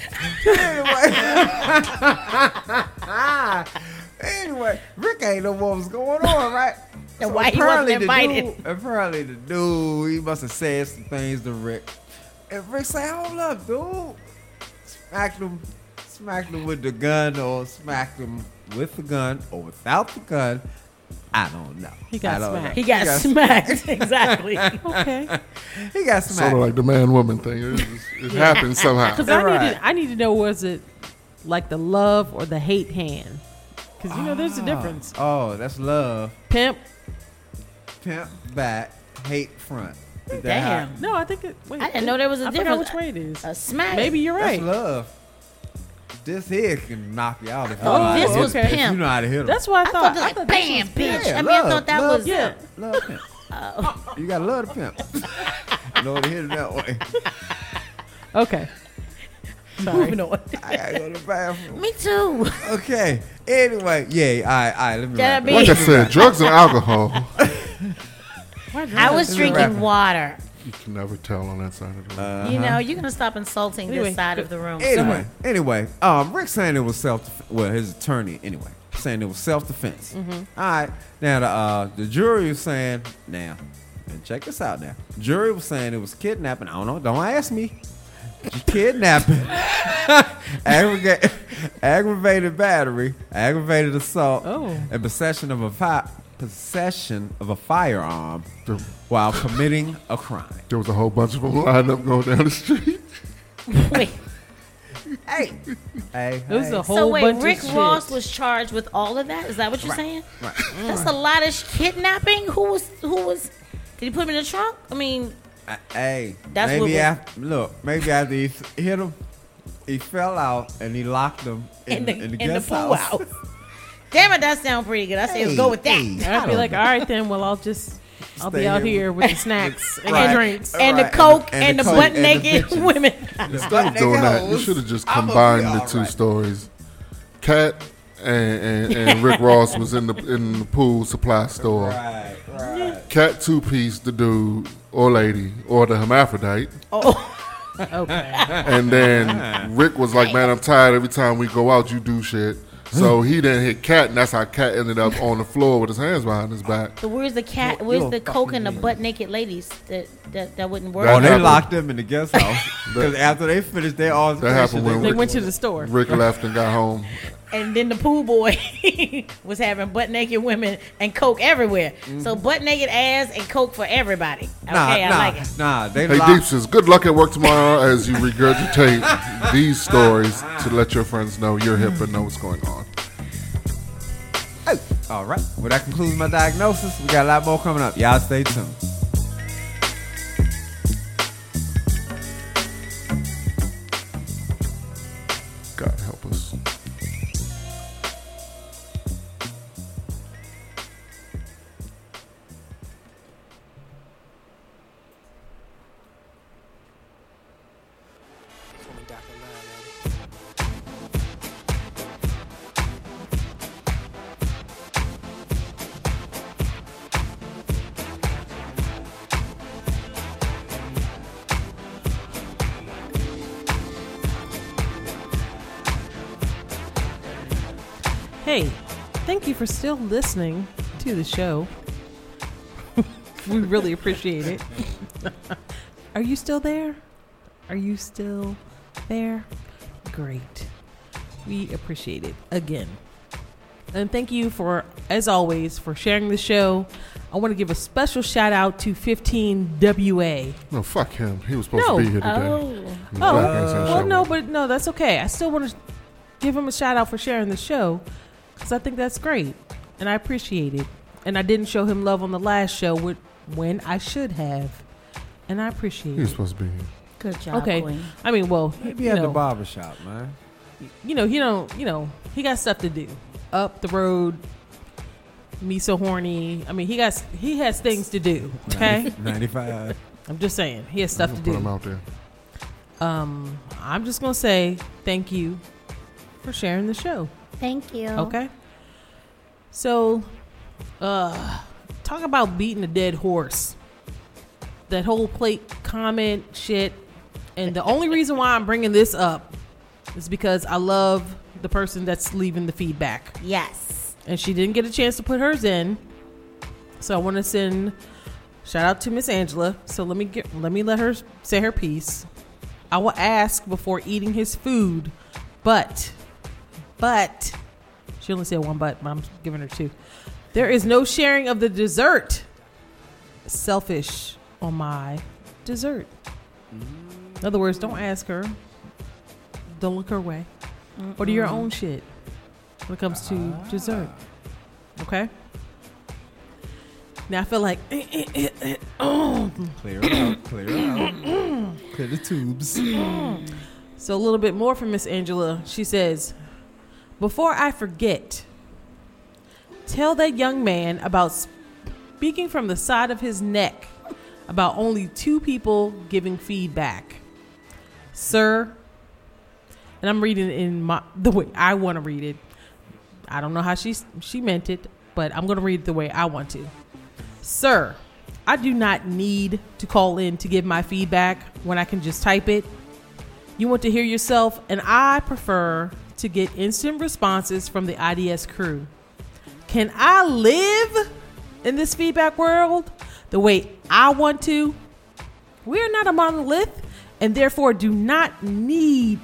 Anyway, Rick ain't know what was going on, right? And why he wasn't invited. Apparently the dude, he must have said some things to Rick. And Rick said, hold up, dude. Smacked him with the gun, or smacked him with the gun or without the gun. I don't know. He got I don't smacked. know. He got smacked. Exactly. Okay. He got smacked. Sort of like the man-woman thing. It happens somehow. Because I need to know, was it like the love or the hate hand? Because there's a difference. Oh, that's love. Pimp. Back, hate front. Is that Damn. how- No, I think wait. I didn't know there was a I difference. forgot which way it is. A smack. Maybe you're right. That's love. This here can knock you out if you Oh, know how to this hit was him. If pimp. you know how to hit him. That's what I I thought. thought, like, this bam, was bitch. pimp. I mean, I thought that was. Yeah. Love pimp. You gotta love the pimp. You know how to hit it that way. Okay. Moving on. I gotta go to the bathroom. Me too. Okay. Anyway, yeah. All right. Let me. That wrap it be- up. Like I said, drugs and alcohol. I was drinking water. You can never tell on that side of the room. You're gonna stop insulting Anyway, this side of the room. Anyway, Rick saying it was his attorney anyway, saying it was self-defense. All right, now the jury is saying, now, And check this out now. Jury was saying it was kidnapping. I don't know. Don't ask me. Kidnapping, aggravated battery, aggravated assault, and possession of a firearm while committing a crime. There was a whole bunch of them lined up going down the street. Wait. Hey. It was a whole So wait, bunch Rick of Ross shit. was charged with all of that? Is that what you're saying? Right. That's a lot of kidnapping. Who was? Did he put him in the trunk? I mean, That's maybe after he hit him, he fell out and he locked him in the guest pool house. Damn it, that sounds pretty good. I say let's go with that. I'd be like, all right then. Well, I'll be out here with the snacks and the drinks and the coke and the butt naked women. Instead of doing that, you should have just combined the two stories. Cat and Rick Ross was in the pool supply store. Right. Cat 2-piece the dude or lady or the hermaphrodite. Oh. Okay. And then Rick was like, man, I'm tired. Every time we go out, you do shit. So he didn't hit Cat, and that's how Cat ended up on the floor with his hands behind his back. So where's the cat? Where's the coke and the butt naked ladies that wouldn't work? Oh, they locked them in the guest house because after they finished their altercation, they went to the store. Rick left and got home. And then the pool boy was having butt naked women and coke everywhere. So butt naked ass and coke for everybody. Okay, I like it. Hey, Deepses, good luck at work tomorrow as you regurgitate these stories to let your friends know you're hip and know what's going on. Hey, all right. Well, that concludes my diagnosis. We got a lot more coming up. Y'all stay tuned. God help us. Hey, thank you for still listening to the show. We really appreciate it. Are you still there? Are you still there? Great. We appreciate it again. And thank you for, as always, for sharing the show. I want to give a special shout out to 15WA. No, fuck him. He was supposed to be here today. No, that's okay. I still want to give him a shout out for sharing the show because I think that's great. And I appreciate it. And I didn't show him love on the last show when I should have. And I appreciate it. He was supposed to be here. Good job, okay. Queen. I mean, well, maybe at the barbershop, man. He got stuff to do. Up the road, me so horny. I mean, he has things to do. Okay, 95. I'm just saying he has stuff to do. Put him out there. I'm just gonna say thank you for sharing the show. Thank you. Okay. So, talk about beating a dead horse. That whole plate comment shit, and the only reason why I'm bringing this up is because I love the person that's leaving the feedback. Yes. And she didn't get a chance to put hers in. So I want to send shout out to Miss Angela. So let me let her say her piece. I will ask before eating his food, but she only said one but I'm giving her two. There is no sharing of the dessert. Selfish on my dessert. In other words, don't ask her. Don't look her way. Or do your own shit when it comes to dessert. Okay? Now I feel like clear it out. Clear the tubes. So a little bit more from Miss Angela. She says, before I forget, tell that young man about speaking from the side of his neck about only 2 people giving feedback. Sir, and I'm reading it in the way I want to read it. I don't know how she meant it, but I'm going to read it the way I want to. Sir, I do not need to call in to give my feedback when I can just type it. You want to hear yourself, and I prefer to get instant responses from the IDS crew. Can I live in this feedback world? the way I want to. We are not a monolith, and therefore do not need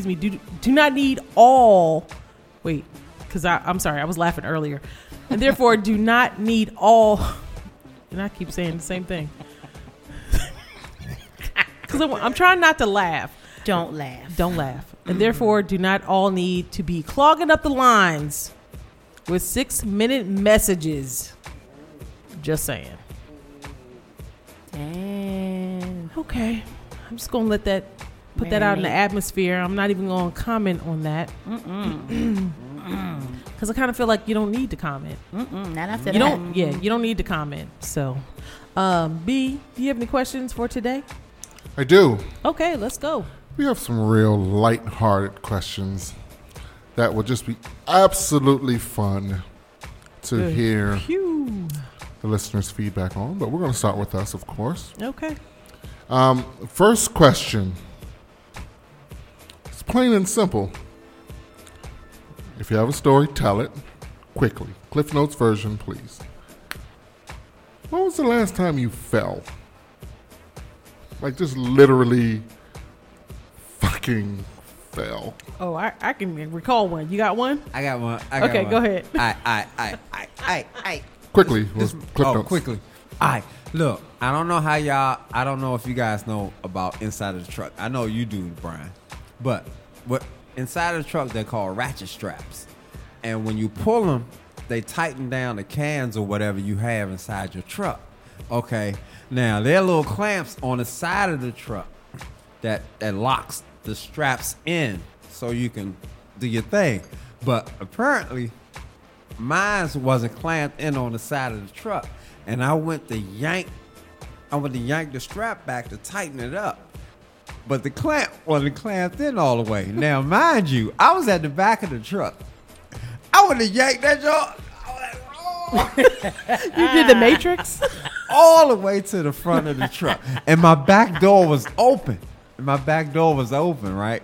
all. Wait, because I'm sorry, I was laughing earlier, and therefore do not need all. And I keep saying the same thing because I'm trying not to laugh. Don't laugh. Don't laugh. And therefore do not all need to be clogging up the lines with 6-minute messages. Just saying. Damn. Okay. I'm just going to put that out in the atmosphere. I'm not even going to comment on that. Because I kind of feel like you don't need to comment. Not after that. You don't need to comment. So, B, do you have any questions for today? I do. Okay, let's go. We have some real light-hearted questions that will just be absolutely fun to hear the listeners' feedback on. But we're going to start with us, of course. Okay. First question. It's plain and simple. If you have a story, tell it quickly. Cliff Notes version, please. When was the last time you fell? Like, just literally fucking fell. Oh, I can recall one. You got one? I got one. Okay, go ahead. I. Quickly. Cliff Notes. Quickly. All right. Look, I don't know if you guys know about inside of the truck. I know you do, Brian. But what inside of the truck, they're called ratchet straps. And when you pull them, they tighten down the cans or whatever you have inside your truck. Okay. Now, there are little clamps on the side of the truck that locks the straps in so you can do your thing. But apparently, mine wasn't clamped in on the side of the truck. And I went to yank the strap back to tighten it up. But the clamp wasn't clamped in all the way. Now, mind you, I was at the back of the truck. I would have yanked that joint. You did the Matrix? All the way to the front of the truck. And my back door was open. Right?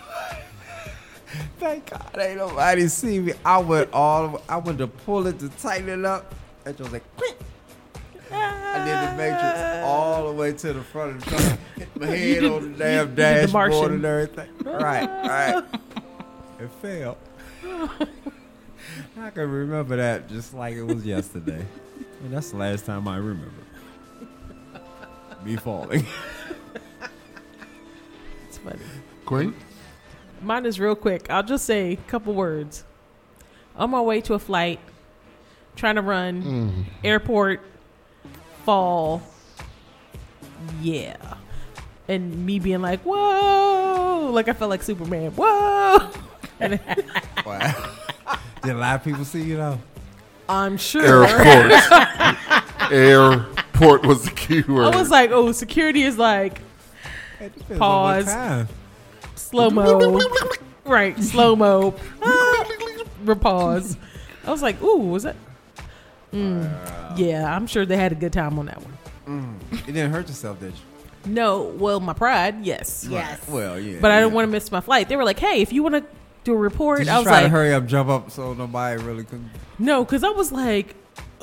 Thank God ain't nobody see me. I went to pull it to tighten it up. And just like, quick. I did the Matrix all the way to the front of the truck. Hit my head on the damn dashboard and everything. Right. It fell. I can remember that just like it was yesterday. And that's the last time I remember me falling. It's funny. Queen? Mine is real quick. I'll just say a couple words. On my way to a flight, trying to run, airport, fall, yeah. And me being like, whoa, like I felt like Superman, whoa. And Wow. Did a lot of people see you though? I'm sure. Airport was the key word. I was like, oh, security is like, pause, slow-mo, right, slow-mo, pause. I was like, ooh, was that? Yeah, I'm sure they had a good time on that one. You didn't hurt yourself, did you? No, well, my pride, yes. Yes. Well, yeah. But I didn't want to miss my flight. They were like, hey, if you want to do a report, Did you I was try like, to hurry up, jump up so nobody really couldn't? No, because I was like,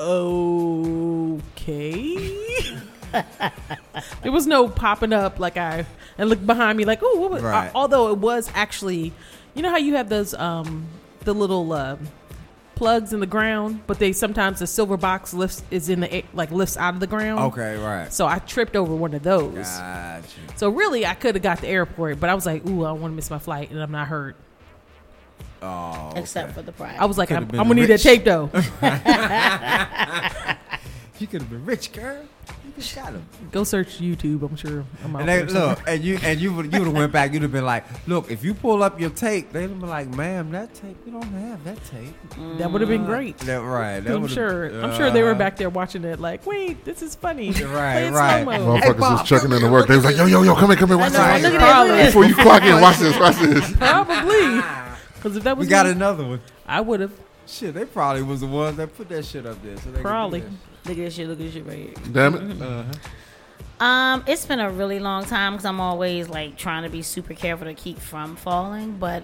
okay. There was no popping up like and look behind me like, oh, what was, right. Although it was actually, you know how you have those the little plugs in the ground, but they sometimes the silver box lifts out of the ground. Okay, right. So I tripped over one of those. Gotcha. So really, I could have got the airport, but I was like, ooh, I don't want to miss my flight, and I'm not hurt. Oh, except for the pride. I was like, I'm gonna need that tape though. You could have been rich, girl. You could shot him. Go search YouTube. I'm sure. You would have went back. You'd have been like, look, if you pull up your tape, they'd have been like, ma'am, that tape, we don't have that tape. That would have been great. Right. I'm sure they were back there watching it. Like, wait, this is funny. Right. Motherfuckers was checking in to work. They was like, yo, come here, watch this. Look at this. Before you clock in, watch this. Probably. Because if that was we got another one. I would have. Shit, they probably was the ones that put that shit up there. So they probably. Look at this shit right here. Damn it. It's been a really long time because I'm always like trying to be super careful to keep from falling. But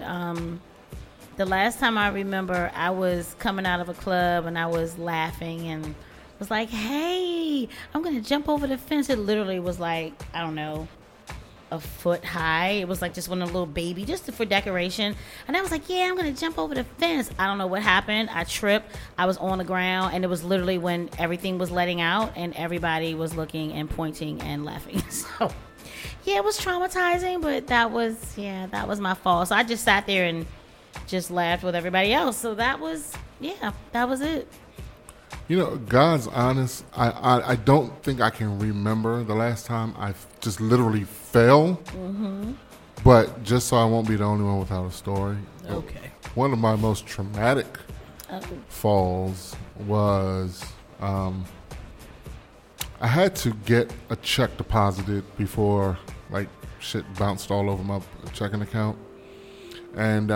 the last time I remember, I was coming out of a club and I was laughing and was like, hey, I'm going to jump over the fence. It literally was like, I don't know, a foot high. It was like just one of the little baby, just for decoration. And I was like, yeah, I'm going to jump over the fence. I don't know what happened. I tripped. I was on the ground, and it was literally when everything was letting out and everybody was looking and pointing and laughing. So, yeah, it was traumatizing, but that was my fault. So I just sat there and just laughed with everybody else. So that was it. You know, God's honest. I don't think I can remember the last time I just literally fell. Mm-hmm. But just so I won't be the only one without a story. Okay. One of my most traumatic falls was I had to get a check deposited before like shit bounced all over my checking account, and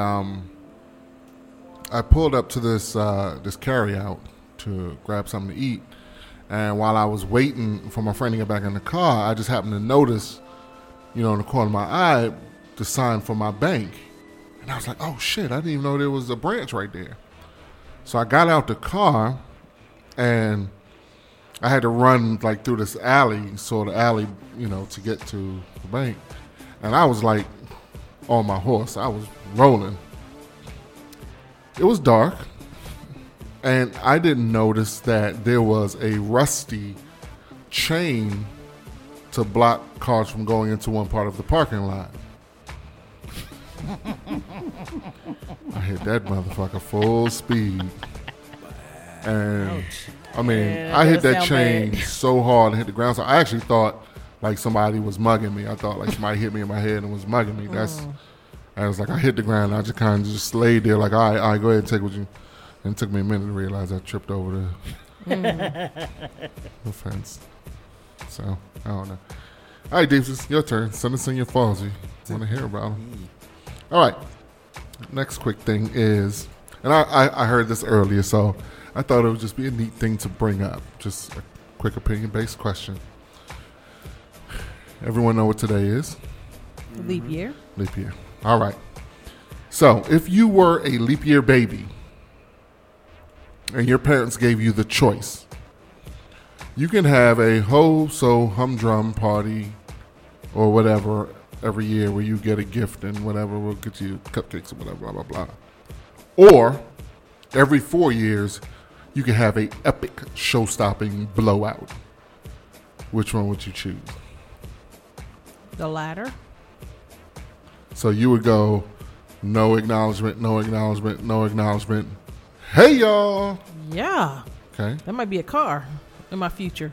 I pulled up to this carryout to grab something to eat, and while I was waiting for my friend to get back in the car, I just happened to notice, in the corner of my eye, the sign for my bank, and I was like, oh shit, I didn't even know there was a branch right there. So I got out the car, and I had to run like through this alley, to get to the bank, and I was like on my horse, I was rolling. It was dark, and I didn't notice that there was a rusty chain to block cars from going into one part of the parking lot. I hit that motherfucker full speed. And I mean, I hit that chain so hard and hit the ground. So I actually thought like somebody was mugging me. I thought like somebody hit me in my head and was mugging me. I was like, I hit the ground. I just kind of just laid there like, all right, go ahead and take what you. And it took me a minute to realize I tripped over the fence. So, I don't know. All right, Deeps, it's your turn. Send us in your falls. You want to hear about them. All right. Next quick thing is, and I heard this earlier, so I thought it would just be a neat thing to bring up. Just a quick opinion-based question. Everyone know what today is? Leap year. Leap year. All right. So, if you were a leap year baby and your parents gave you the choice, you can have a humdrum party or whatever every year where you get a gift and whatever, we'll get you cupcakes or whatever, blah, blah, blah. Or every 4 years, you can have a epic show-stopping blowout. Which one would you choose? The latter. So you would go, no acknowledgement, no acknowledgement, no acknowledgement. Hey, y'all. Yeah. Okay. That might be a car in my future.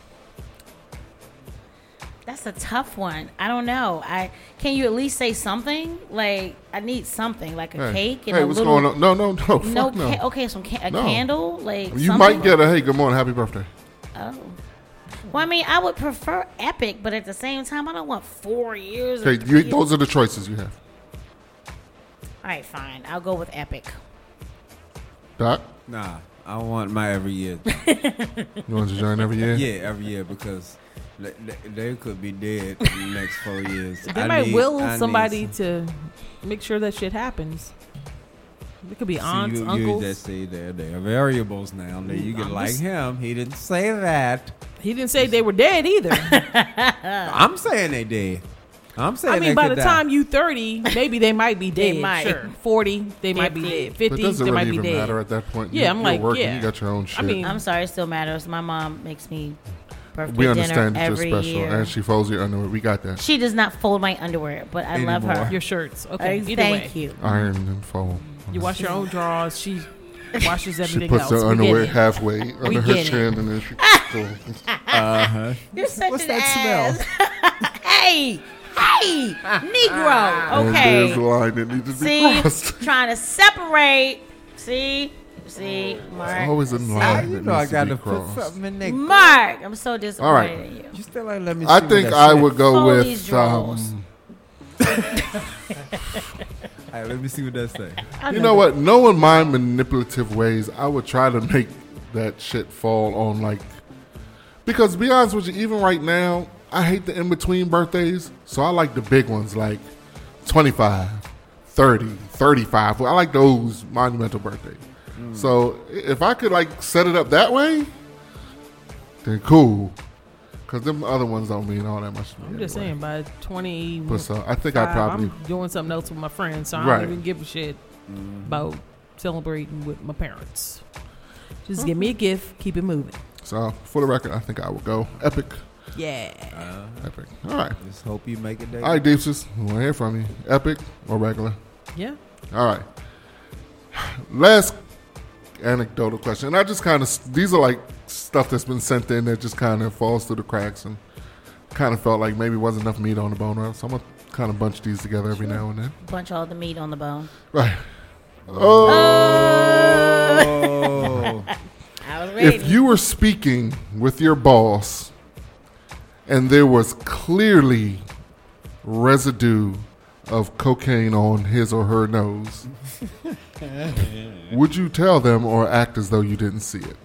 That's a tough one. I don't know. Can you at least say something? Like, I need something, like a cake and a what's little. going on? No. Fuck no. Okay, so a candle, like you something? might get a hey, good morning, happy birthday. Oh. Well, I mean, I would prefer epic, but at the same time, I don't want 4 years. Okay, those are the choices you have. All right, fine. I'll go with epic. Doc? Nah, I want my every year. You want to join every year? Yeah, every year, because they could be dead in the next 4 years. They might will somebody to make sure that shit happens. It could be aunts, uncles. You just say there are variables now. You can like him. He didn't say that. He didn't say they were dead either. I'm saying they did. I'm saying. I mean, by the time you 30, maybe they might be dead. They might. Sure. 40, they might be dead. 50, they might be dead. Matter at that point. Yeah, you're working, you got your own shit. I mean, I'm sorry, it still matters. My mom makes me birthday we understand dinner that you're every special, year. and she folds your underwear. We got that. She does not fold my underwear, but I love her. Your shirts. Okay, Thank you. Iron and fold. You wash your own drawers. She washes everything else. She puts her underwear halfway under her chin, and then she. You're such What's an that ass. Hey, Negro. And Okay. there's the line that needs to be crossed. Trying to separate. See, Mark. Always in line. You know I got to put something in there. Mark, I'm so disappointed in you. You still ain't let me see I think I would go Fold with. these drawers. All right, let me see what that say. You know what? Knowing my manipulative ways, I would try to make that shit fall on like. Because to be honest with you, even right now, I hate the in-between birthdays. So I like the big ones like 25, 30, 35. I like those monumental birthdays. So if I could like set it up that way, then cool. Because them other ones don't mean all that much to me. I'm just saying, by 20, But so I think I probably I'm doing something else with my friends, so I Right. don't even give a shit about celebrating with my parents. Just give me a gift, keep it moving. So for the record, I think I will go Epic. Yeah. Epic. All right. Just hope you make it there. All right, Deepses. We want to hear from you. Epic or regular? Yeah. All right. Last anecdotal question. And I just kind of, these are like stuff that's been sent in that just kind of falls through the cracks and kind of felt like maybe wasn't enough meat on the bone. So I'm going to kind of bunch these together every now and then. Bunch all the meat on the bone. Right. Oh. I was ready. If you were speaking with your boss and there was clearly residue of cocaine on his or her nose, would you tell them or act as though you didn't see it?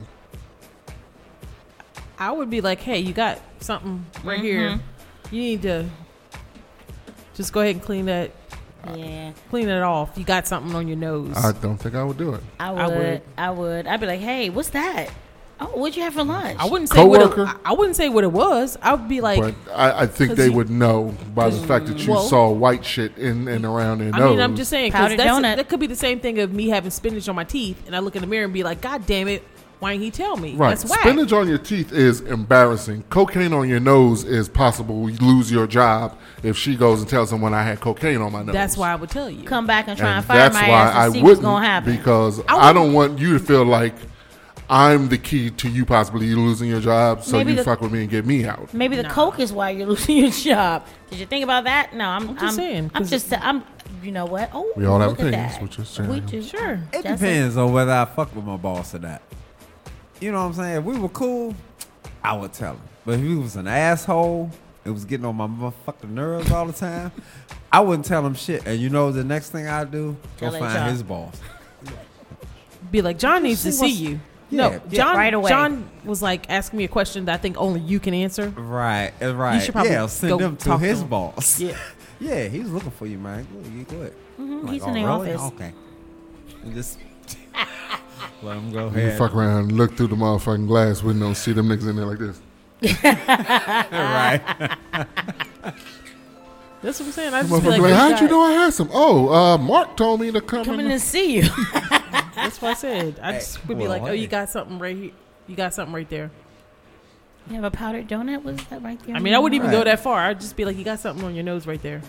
I would be like, hey, you got something right here. You need to just go ahead and clean that. Yeah. Clean it off. You got something on your nose. I don't think I would do it. I would. I'd be like, hey, what's that? Oh, what'd you have for lunch? I wouldn't say Coworker? I wouldn't say what it was. I would be like, But I think they would know by the fact that you saw white shit in and around their nose. I mean, I'm just saying, because Powdered donut. that could be the same thing of me having spinach on my teeth, and I look in the mirror and be like, God damn it, why didn't he tell me? Right. That's whack. Spinach on your teeth is embarrassing. Cocaine on your nose is possible. You lose your job if she goes and tells someone I had cocaine on my nose. That's why I would tell you. Come back and try and And fire that's my why ass and I see what's wouldn't, going to happen. because I don't want you to feel like I'm the key to you possibly losing your job, so Maybe you the- fuck with me and get me out. Maybe the coke is why you're losing your job. Did you think about that? No, I'm just saying, I'm 'cause- just. I'm. You know what? Oh, We all have look at opinions, that. which is We true. do. Sure. It That's depends on whether I fuck with my boss or not. You know what I'm saying? If we were cool, I would tell him. But if he was an asshole, it was getting on my motherfucking nerves all the time, I wouldn't tell him shit. And you know the next thing I do? Go Tell find HR. his boss. Be like, John needs to See see what's- you. Yeah, No, yeah. John. Right away. John was like asking me a question that I think only you can answer. Right, right. You should probably yeah, send go them to talk to his him. boss. Yeah. Yeah, he's looking for you, man. Go ahead. He's in the really? office. Okay. And just let him go You ahead. fuck around and look through the motherfucking glass window and see them niggas in there like this. Right. That's what I'm saying. I The just be motherfucker like, like, how'd you got- know I had some? Oh, Mark told me to come Come in in. and see you. That's what I said. I just would be well, like, oh, hey. you got something right here. You got something right there. You have a powdered donut? Was that right there? I mean, I wouldn't even go Right. that far. I'd just be like, you got something on your nose right there.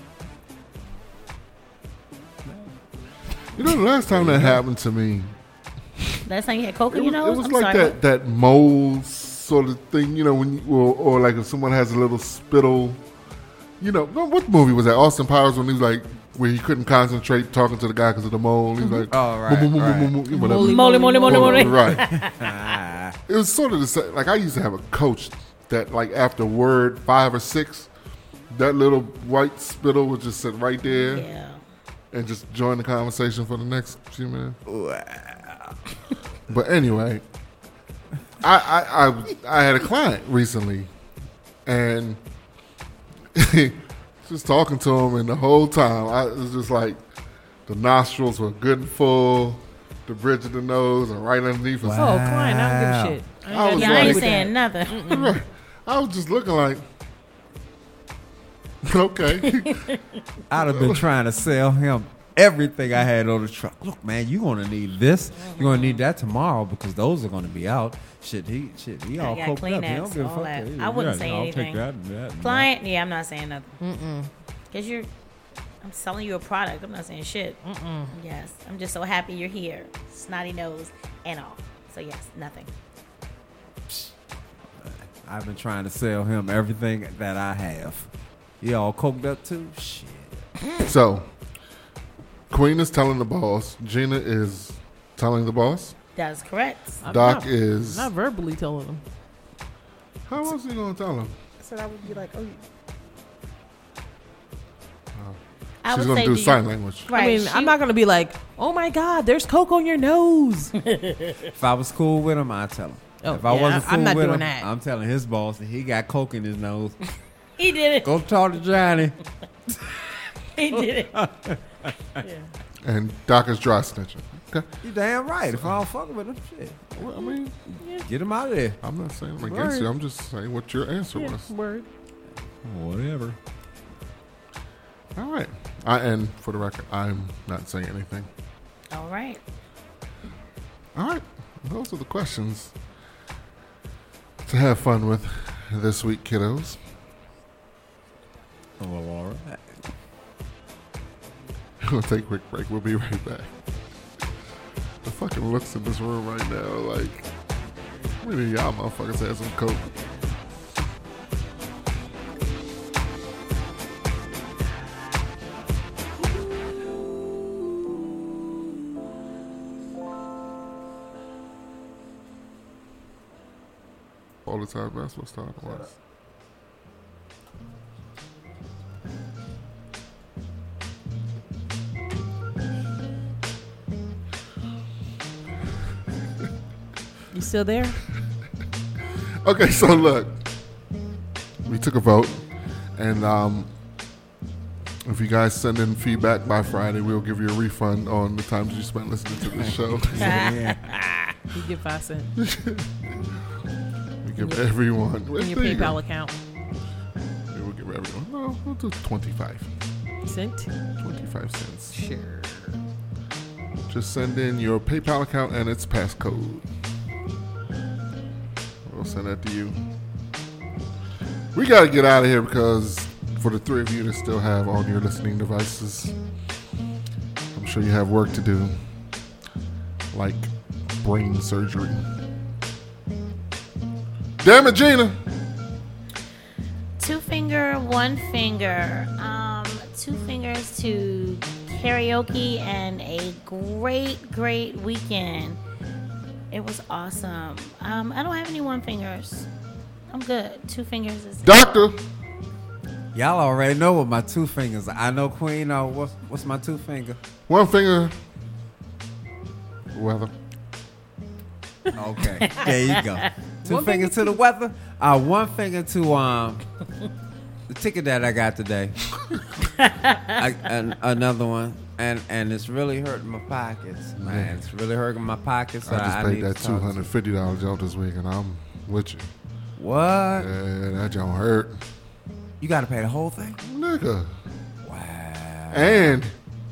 You know, the last time that happened to me, Last time you had coke in it your was, nose? it was I'm like sorry. that mold sort of thing, you know, when you, or like if someone has a little spittle, you know, what movie was that? Austin Powers, when he was like, where he couldn't concentrate talking to the guy because of the mold. He's like, Oh, right, boom, boom, right. boom, boom, boom, whatever. Moly. Right. It was sort of the same. Like I used to have a coach that, like, after word 5 or 6, that little white spittle would just sit right there Yeah. and just join the conversation for the next few minutes. But anyway, I had a client recently, and just talking to him, and the whole time it was just like the nostrils were good and full, the bridge of the nose, and right underneath his. Oh, Klein, I don't give a shit. I was Yeah, I ain't like- saying nothing. Right. I was just looking like, okay. I'd have been trying to sell him everything I had on the truck. Look, man, you're gonna need this. You're gonna need that tomorrow because those are gonna be out. Shit, he all got coked up. He Kleenex, don't give a all fuck. that. Yeah, I wouldn't yeah, say I'll anything. Take that and that and Client? Yeah, I'm not saying nothing. Because I'm selling you a product. I'm not saying shit. Yes. I'm just so happy you're here. Snotty nose and all. So, yes, nothing. that. I've been trying to sell him everything that I have. He all coked up too. Shit. So, Queen is telling the boss. Gina is telling the boss. That's correct. Doc is. Not verbally telling him. How was he going to tell him? I said I would be like, oh, I She's would going say, to do do sign you- language. Right. I mean, I'm not gonna be like, oh my God, there's coke on your nose. If I was cool with him, I'd tell him. Oh, if I yeah, wasn't cool I'm not with doing him, that. I'm telling his boss that he got coke in his nose. He did it. Go talk to Johnny. He did it. And Doc is dry snitching. Okay. You damn right. If I don't fuck with him, shit. Well, I mean, get him out of there. I'm not saying I'm against you. I'm just saying what your answer was. Word. Whatever. All right. And for the record, I'm not saying anything. All right. All right. Those are the questions to have fun with this week, kiddos. Oh, well, all right. We'll take a quick break. We'll be right back. The fucking looks in this room right now, like, how many of y'all motherfuckers had some coke? All the time, that's what's starting at once. You still there? Okay, so look, we took a vote, and if you guys send in feedback by Friday, we'll give you a refund on the times you spent listening to this show. You get 5 cents. We give everyone in your PayPal account. We will give everyone. No, we'll do 25 cents. 25 cents. Sure. Just send in your PayPal account and its passcode. We'll send that to you. We got to get out of here because for the three of you that still have on your listening devices, I'm sure you have work to do, like brain surgery. Damn it, Gina. 2 finger, 1 finger. 2 fingers to karaoke and a great weekend. It was awesome. I don't have any 1 fingers. I'm good. 2 fingers is Doctor. Y'all already know what my 2 fingers are. I know Queen know what's my 2 finger. 1 finger. Weather. Okay. There you go. 2 fingers to the weather. 1 finger to the ticket that I got today. Another one. And it's really hurting my pockets, man. It's really hurting my pockets. I just paid that $250 job this week, and I'm with you. What? Yeah, that don't hurt. You got to pay the whole thing? Nigga. Wow. And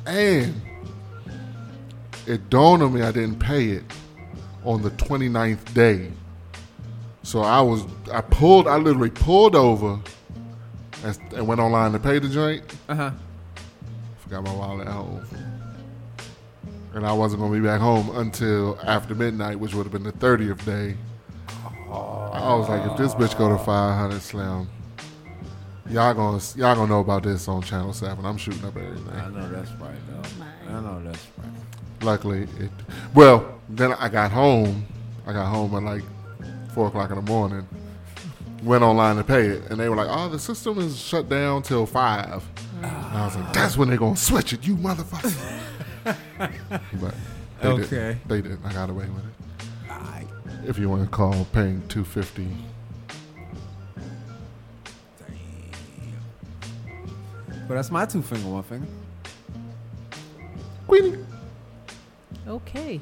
it dawned on me I didn't pay it on the 29th day. So I literally pulled over and went online to pay the joint. Uh-huh. Forgot my wallet at home. And I wasn't going to be back home until after midnight, which would have been the 30th day. I was like, if this bitch go to 500 Slim, y'all gonna know about this on Channel 7. I'm shooting up everything. I know that's right, though. I know that's right. Luckily, then I got home. I got home at like 4 o'clock in the morning. Went online to pay it, and they were like, "Oh, the system is shut down till 5." And I was like, "That's when they're gonna switch it, you motherfucker." But they didn't. I got away with it. If you want to call paying $250. But that's my 2 finger, 1 finger. Queenie. Okay.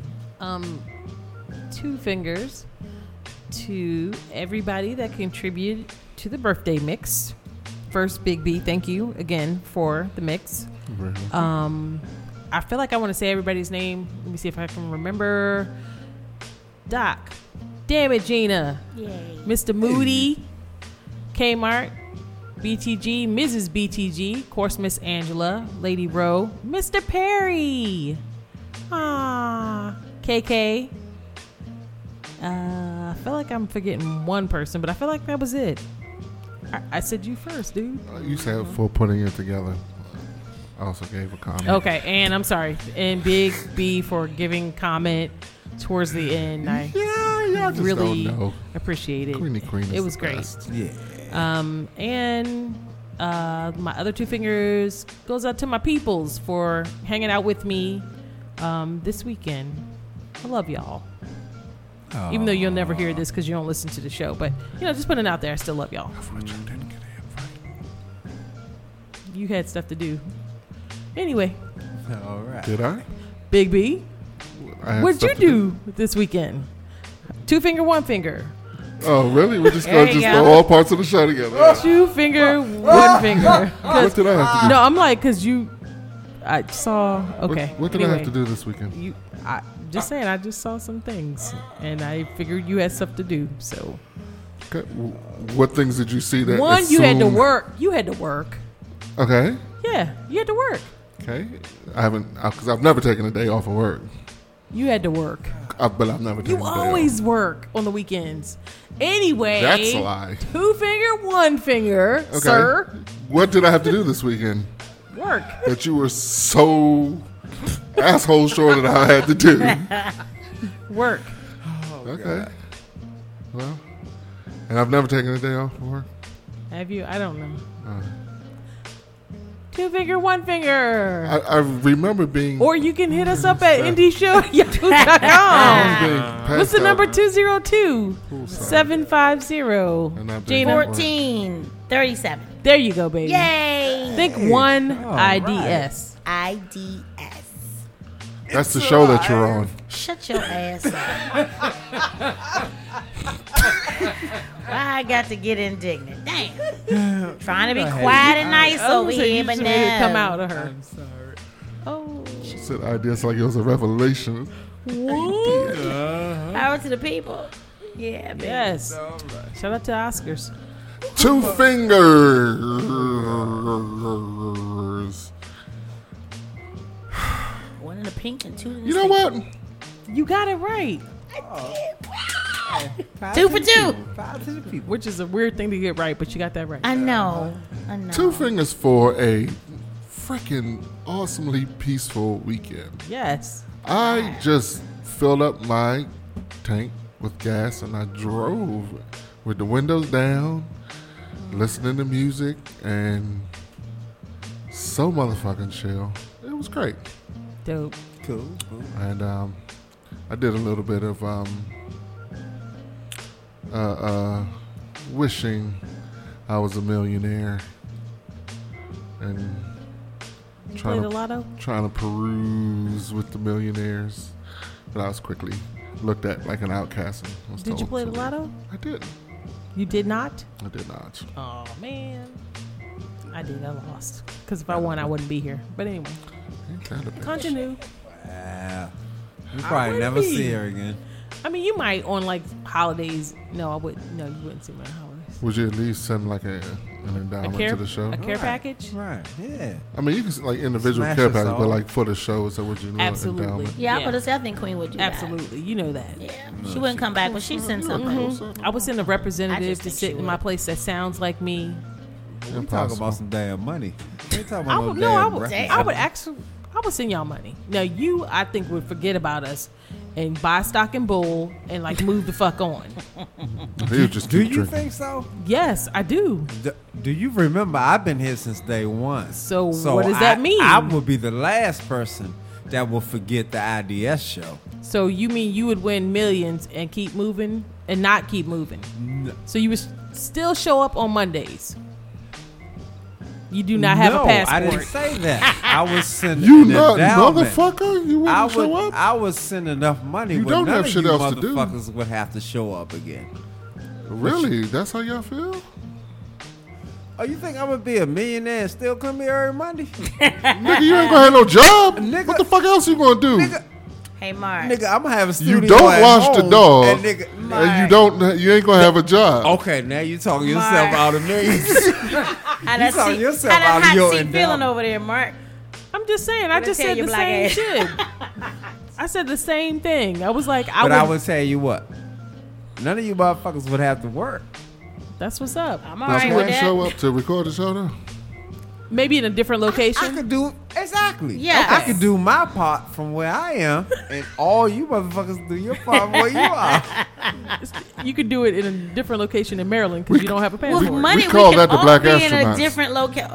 2 fingers to everybody that contributed to the birthday mix. First, Big B, thank you again for the mix. I feel like I want to say everybody's name. Let me see if I can remember. Doc. Damn it, Gina. Yay. Mr. Moody. Kmart. BTG. Mrs. BTG. Of course, Miss Angela. Lady Rowe. Mr. Perry. KK. I feel like I'm forgetting one person, but I feel like that was it. I said you first, dude. You said for putting it together. I also gave a comment. Okay, and I'm sorry. And Big B for giving comment towards the end. I just really don't know. appreciate it. Queen it was great. Best. Yeah. And my other 2 fingers goes out to my peoples for hanging out with me this weekend. I love y'all. Even though you'll never hear this because you don't listen to the show. But, just putting it out there, I still love y'all. Didn't get an invite. You had stuff to do. Anyway. All right. Did I? Big B, I had what'd you stuff to do this weekend? 2 finger, 1 finger. Oh, really? We're just There going to you just go. throw all parts of the show together. 2 finger, 1 finger. What did I have to do? No, I'm like, because I saw, okay. What did I have to do this weekend? Just saying, I just saw some things, and I figured you had stuff to do, so. Okay. What things did you see that One, you had to assumed- work. You had to work. Okay. Yeah, you had to work. Okay. I haven't, because I've never taken a day off of work. You had to work. But I've never taken You a day always off. work on the weekends. Anyway. That's a lie. 2 finger, 1 finger, Okay. sir. What did I have to do this weekend Work. that you were so asshole sure that I had to do? Work. Okay. Well, and I've never taken a day off from work. Have you? I don't know. 2 finger, 1 finger. I remember being. Or you can hit us up at I indieshow.com. was being What's the passed number? out. 202-750. And I've been Gina. at work. 1437. There you go, baby. Yay! Think one IDS. IDS. That's the show that you're on. Shut your ass up. Why I got to get indignant? Damn. Trying to be quiet and nice over here, but no. Come out of her. I'm sorry. Oh. She said ideas like it was a revelation. Power to the people. Yeah, baby. Yes. Shout out to Oscars. 2 fingers. One in the pink and 2 in the You know what? You got it right. 2 for 2. Which is a weird thing to get right, but you got that right. I know. 2 fingers for a freaking awesomely peaceful weekend. Yes. I just filled up my tank with gas and I drove with the windows down, listening to music, and so motherfucking chill. It was great. Dope. Cool. And I did a little bit of wishing I was a millionaire and You played the lotto? trying to peruse with the millionaires, but I was quickly looked at like an outcast. And was Did you told play to the leave. lotto? I did. You did not? I did not. Oh, man. I did. I lost. Because if I won, I wouldn't be here. But anyway. Ain't that a bitch? Continue. Wow. You probably wouldn't never be. see her again. I mean, you might on like holidays. No, I wouldn't. No, you wouldn't see me on holidays. Would you at least send like an endowment to the show? A care package? Right. Yeah. I mean, you can like individual Smash care us package, all. but like for the show, so would you know Absolutely. endowment? Yeah, I would have said I think Queen would do Absolutely. You know that. that. Yeah. She wouldn't come back, but she sent something. I would send a I representative just to think sit she in my would. place that sounds like me. We talk Impossible. about some damn money. We ain't talking I about would, no no, I damn would, breakfast. I would actually, I would send y'all money. Now you, I think, would forget about us and buy stock and bull and like move the fuck on. He would just Do keep you drinking. think so? Yes, I do. Do you remember? I've been here since day one. So what does that mean? I would be the last person that will forget the IDS show. So you mean you would win millions and keep moving and not keep moving? No. So you would still show up on Mondays. You do not have No, a passport. I didn't say that. I was sending You an not endowment. motherfucker. You wouldn't I would, show up. I would send enough money. You where don't none have of shit you else to do. motherfuckers would have to show up again. Really? That's how y'all feel? Oh, you think I'm gonna be a millionaire and still come here every Monday? Nigga, you ain't gonna have no job. Nigga. What the fuck else you gonna do? Nigga, Hey, Mark. nigga, I'm gonna have a studio. You don't at wash the home, dog, and nigga, and you don't. You ain't gonna have a job. Okay, now you talking yourself Mark. out of millions. How that talking seat, yourself how that out of hot your seat feeling endowment. over there, Mark? I'm just saying. I Gonna just tell said your the black same ass. shit. I said the same thing. I was like, But I would tell you what, none of you motherfuckers would have to work. That's what's up. I'm Now, alright can with I show that. up to record the show though? Maybe in a different location. I could do exactly. Yes. I could do my part from where I am, and all you motherfuckers do your part where you are. You could do it in a different location in Maryland because you don't have a passport. With money, we call could that the all black be in a astronauts. different location.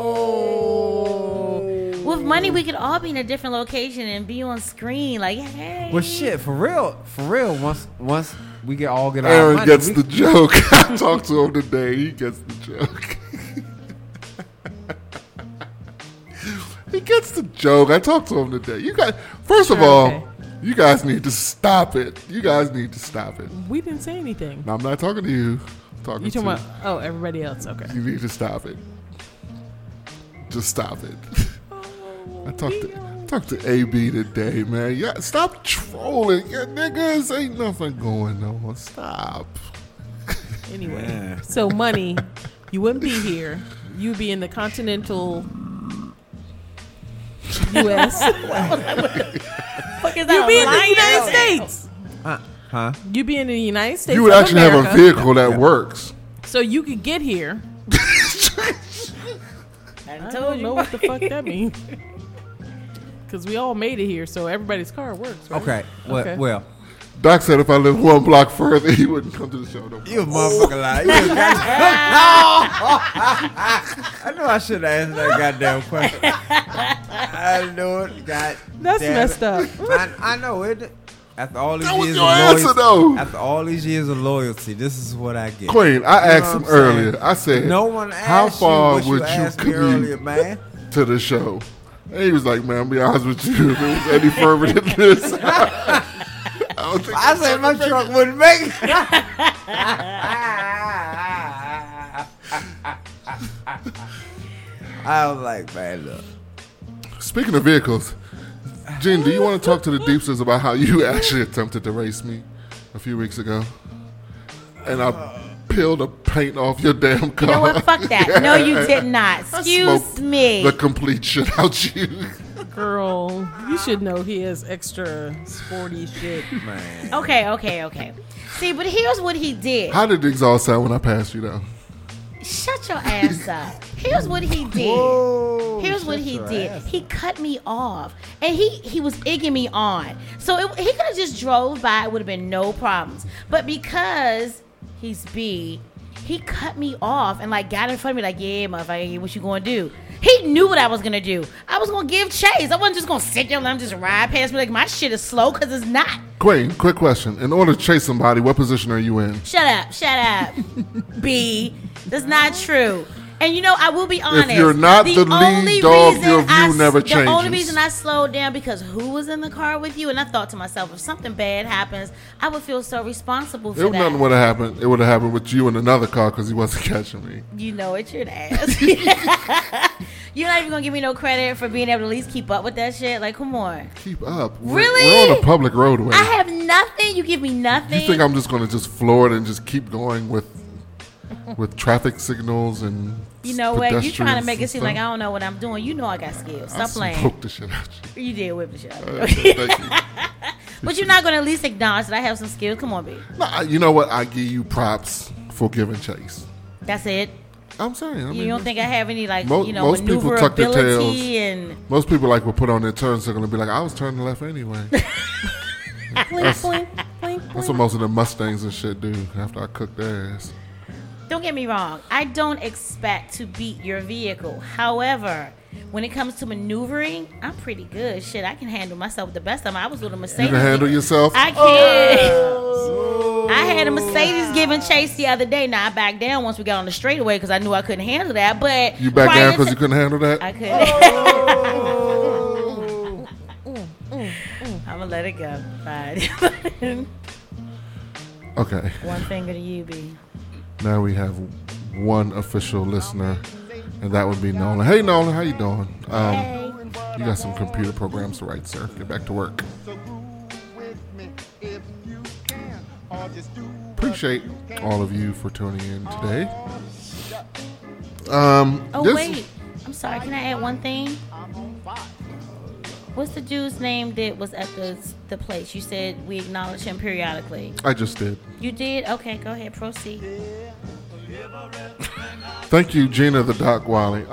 Oh. With money, we could all be in a different location and be on screen. Like, hey. Well, shit, for real. Once we get our Aaron money, gets we- the joke. I talked to him today. He gets the joke. He gets It's the joke. I talked to him today. You guys, first of all, you guys need to stop it. You guys need to stop it. We didn't say anything. No, I'm not talking to you. I'm talking You to talking about? Oh, everybody else. Okay. You need to stop it. Just stop it. I talked to AB today, man. Yeah, stop trolling. Yeah, niggas, ain't nothing going on. Stop. Anyway, so Money, you wouldn't be here. You'd be in the continental U.S. Fuck is You'd be in the that? United States. Huh? You'd be in the United States. You would of actually have a America. vehicle that works. So you could get here. I don't know what the fuck that means. Because we all made it here, so everybody's car works, right? Okay. Well. Doc said if I lived one block further, he wouldn't come to the show. No You a motherfucking liar. I knew I should have answered that goddamn question. I knew it. God That's damn messed it. up. I know it. After all these That was years your of answer, loyalty, though. after all these years of loyalty, this is what I get. Queen, I asked him what I'm saying? earlier. I said, No one how asked far you what would you you asked me commute earlier, man. to the show? And he was like, man, I'll be honest with you. If it was any further than this, I said my truck wouldn't make it. I was like, man, look. Speaking of vehicles, Gene, do you want to talk to the Deepsters about how you actually attempted to race me a few weeks ago? And I peeled the paint off your damn car. You know what? Fuck that. No, you did not. I Excuse smoked me. the complete shit out you. Girl, you should know he has extra sporty shit. Man. Okay. See, but here's what he did. How did the exhaust sound when I passed you, though? Shut your ass up. Here's what he did. Whoa, Here's what he shut did. your ass He cut me off, and he was egging me on. So he could have just drove by. It would have been no problems. But because he's B, he cut me off and like got in front of me like, yeah, motherfucker, what you gonna do? He knew what I was gonna do. I was gonna give chase. I wasn't just gonna sit there and let him just ride past me like my shit is slow, because it's not. Queen, quick question. In order to chase somebody, what position are you in? Shut up. B. That's not true. And you know, I will be honest. If you're not the only lead dog, reason your view never The changes. only reason I slowed down because who was in the car with you? And I thought to myself, if something bad happens, I would feel so responsible for that. Nothing would have happened. It would have happened with you in another car because he wasn't catching me. You know it, you're an ass. You're not even gonna give me no credit for being able to at least keep up with that shit. Like, come on. Keep up. Really? We're on a public roadway. I have nothing. You give me nothing. You think I'm just going to just floor it and just keep going with traffic signals and You know what? You trying to make it pedestrians seem and like I stuff? don't know what I'm doing. You know I got skills. Stop playing. Smoked the shit out you. You did whip the shit out of me. Thank you. But you're not going to at least acknowledge that I have some skills. Come on, baby. No, you know what? I give you props for giving chase. That's it. I'm saying. You don't think I have any, like, most people tuck their tails. and Most people will put on their turn signal and be like, I was turning left anyway. That's what most of the Mustangs and shit do after I cook their ass. Don't get me wrong. I don't expect to beat your vehicle. However, when it comes to maneuvering, I'm pretty good. Shit, I can handle myself the best of them. I was with a Mercedes. You can handle yourself? I can. I had a Mercedes giving chase the other day. Now, I backed down once we got on the straightaway because I knew I couldn't handle that. But you backed down because you couldn't handle that? I couldn't. I'm going to let it go. Fine. Okay. One finger to you, B. Now we have one official listener, and that would be Nolan. Hey, Nolan, how you doing? You got some computer programs to write, sir. Get back to work. Appreciate all of you for tuning in today. Wait. I'm sorry. Can I add one thing? What's the dude's name that was at the place? You said we acknowledge him periodically. I just did. You did? Okay, go ahead. Proceed. Thank you, Gina the Doc Wiley.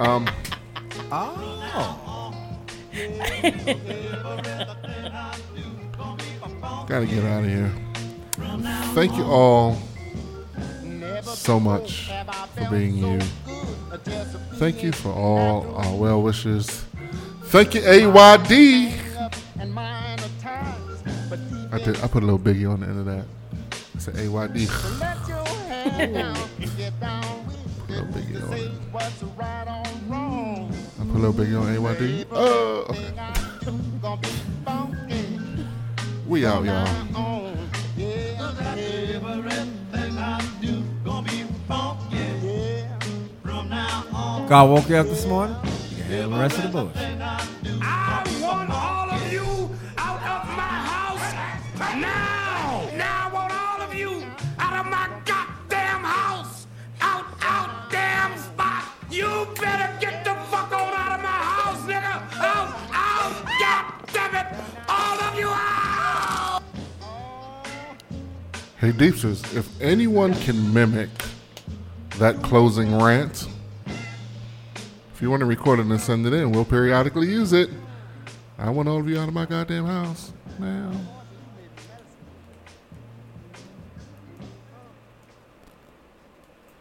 Gotta get out of here. Thank you all so much for being you. Thank you for all our well wishes. Thank you, AYD. I put a little biggie on the end of that. I said AYD. Put a little biggie on it. I Put a little Biggie on AYD. Okay. We out, y'all. God woke you up this morning? You can handle the rest of the bullshit. I want all of you out of my house now! Now I want all of you out of my goddamn house! Out, damn spot! You better get the fuck on out of my house, nigga! Out, god damn it! All of you out! Hey, Deepsters, if anyone can mimic that closing rant, if you want to record it and send it in, we'll periodically use it. I want all of you out of my goddamn house now.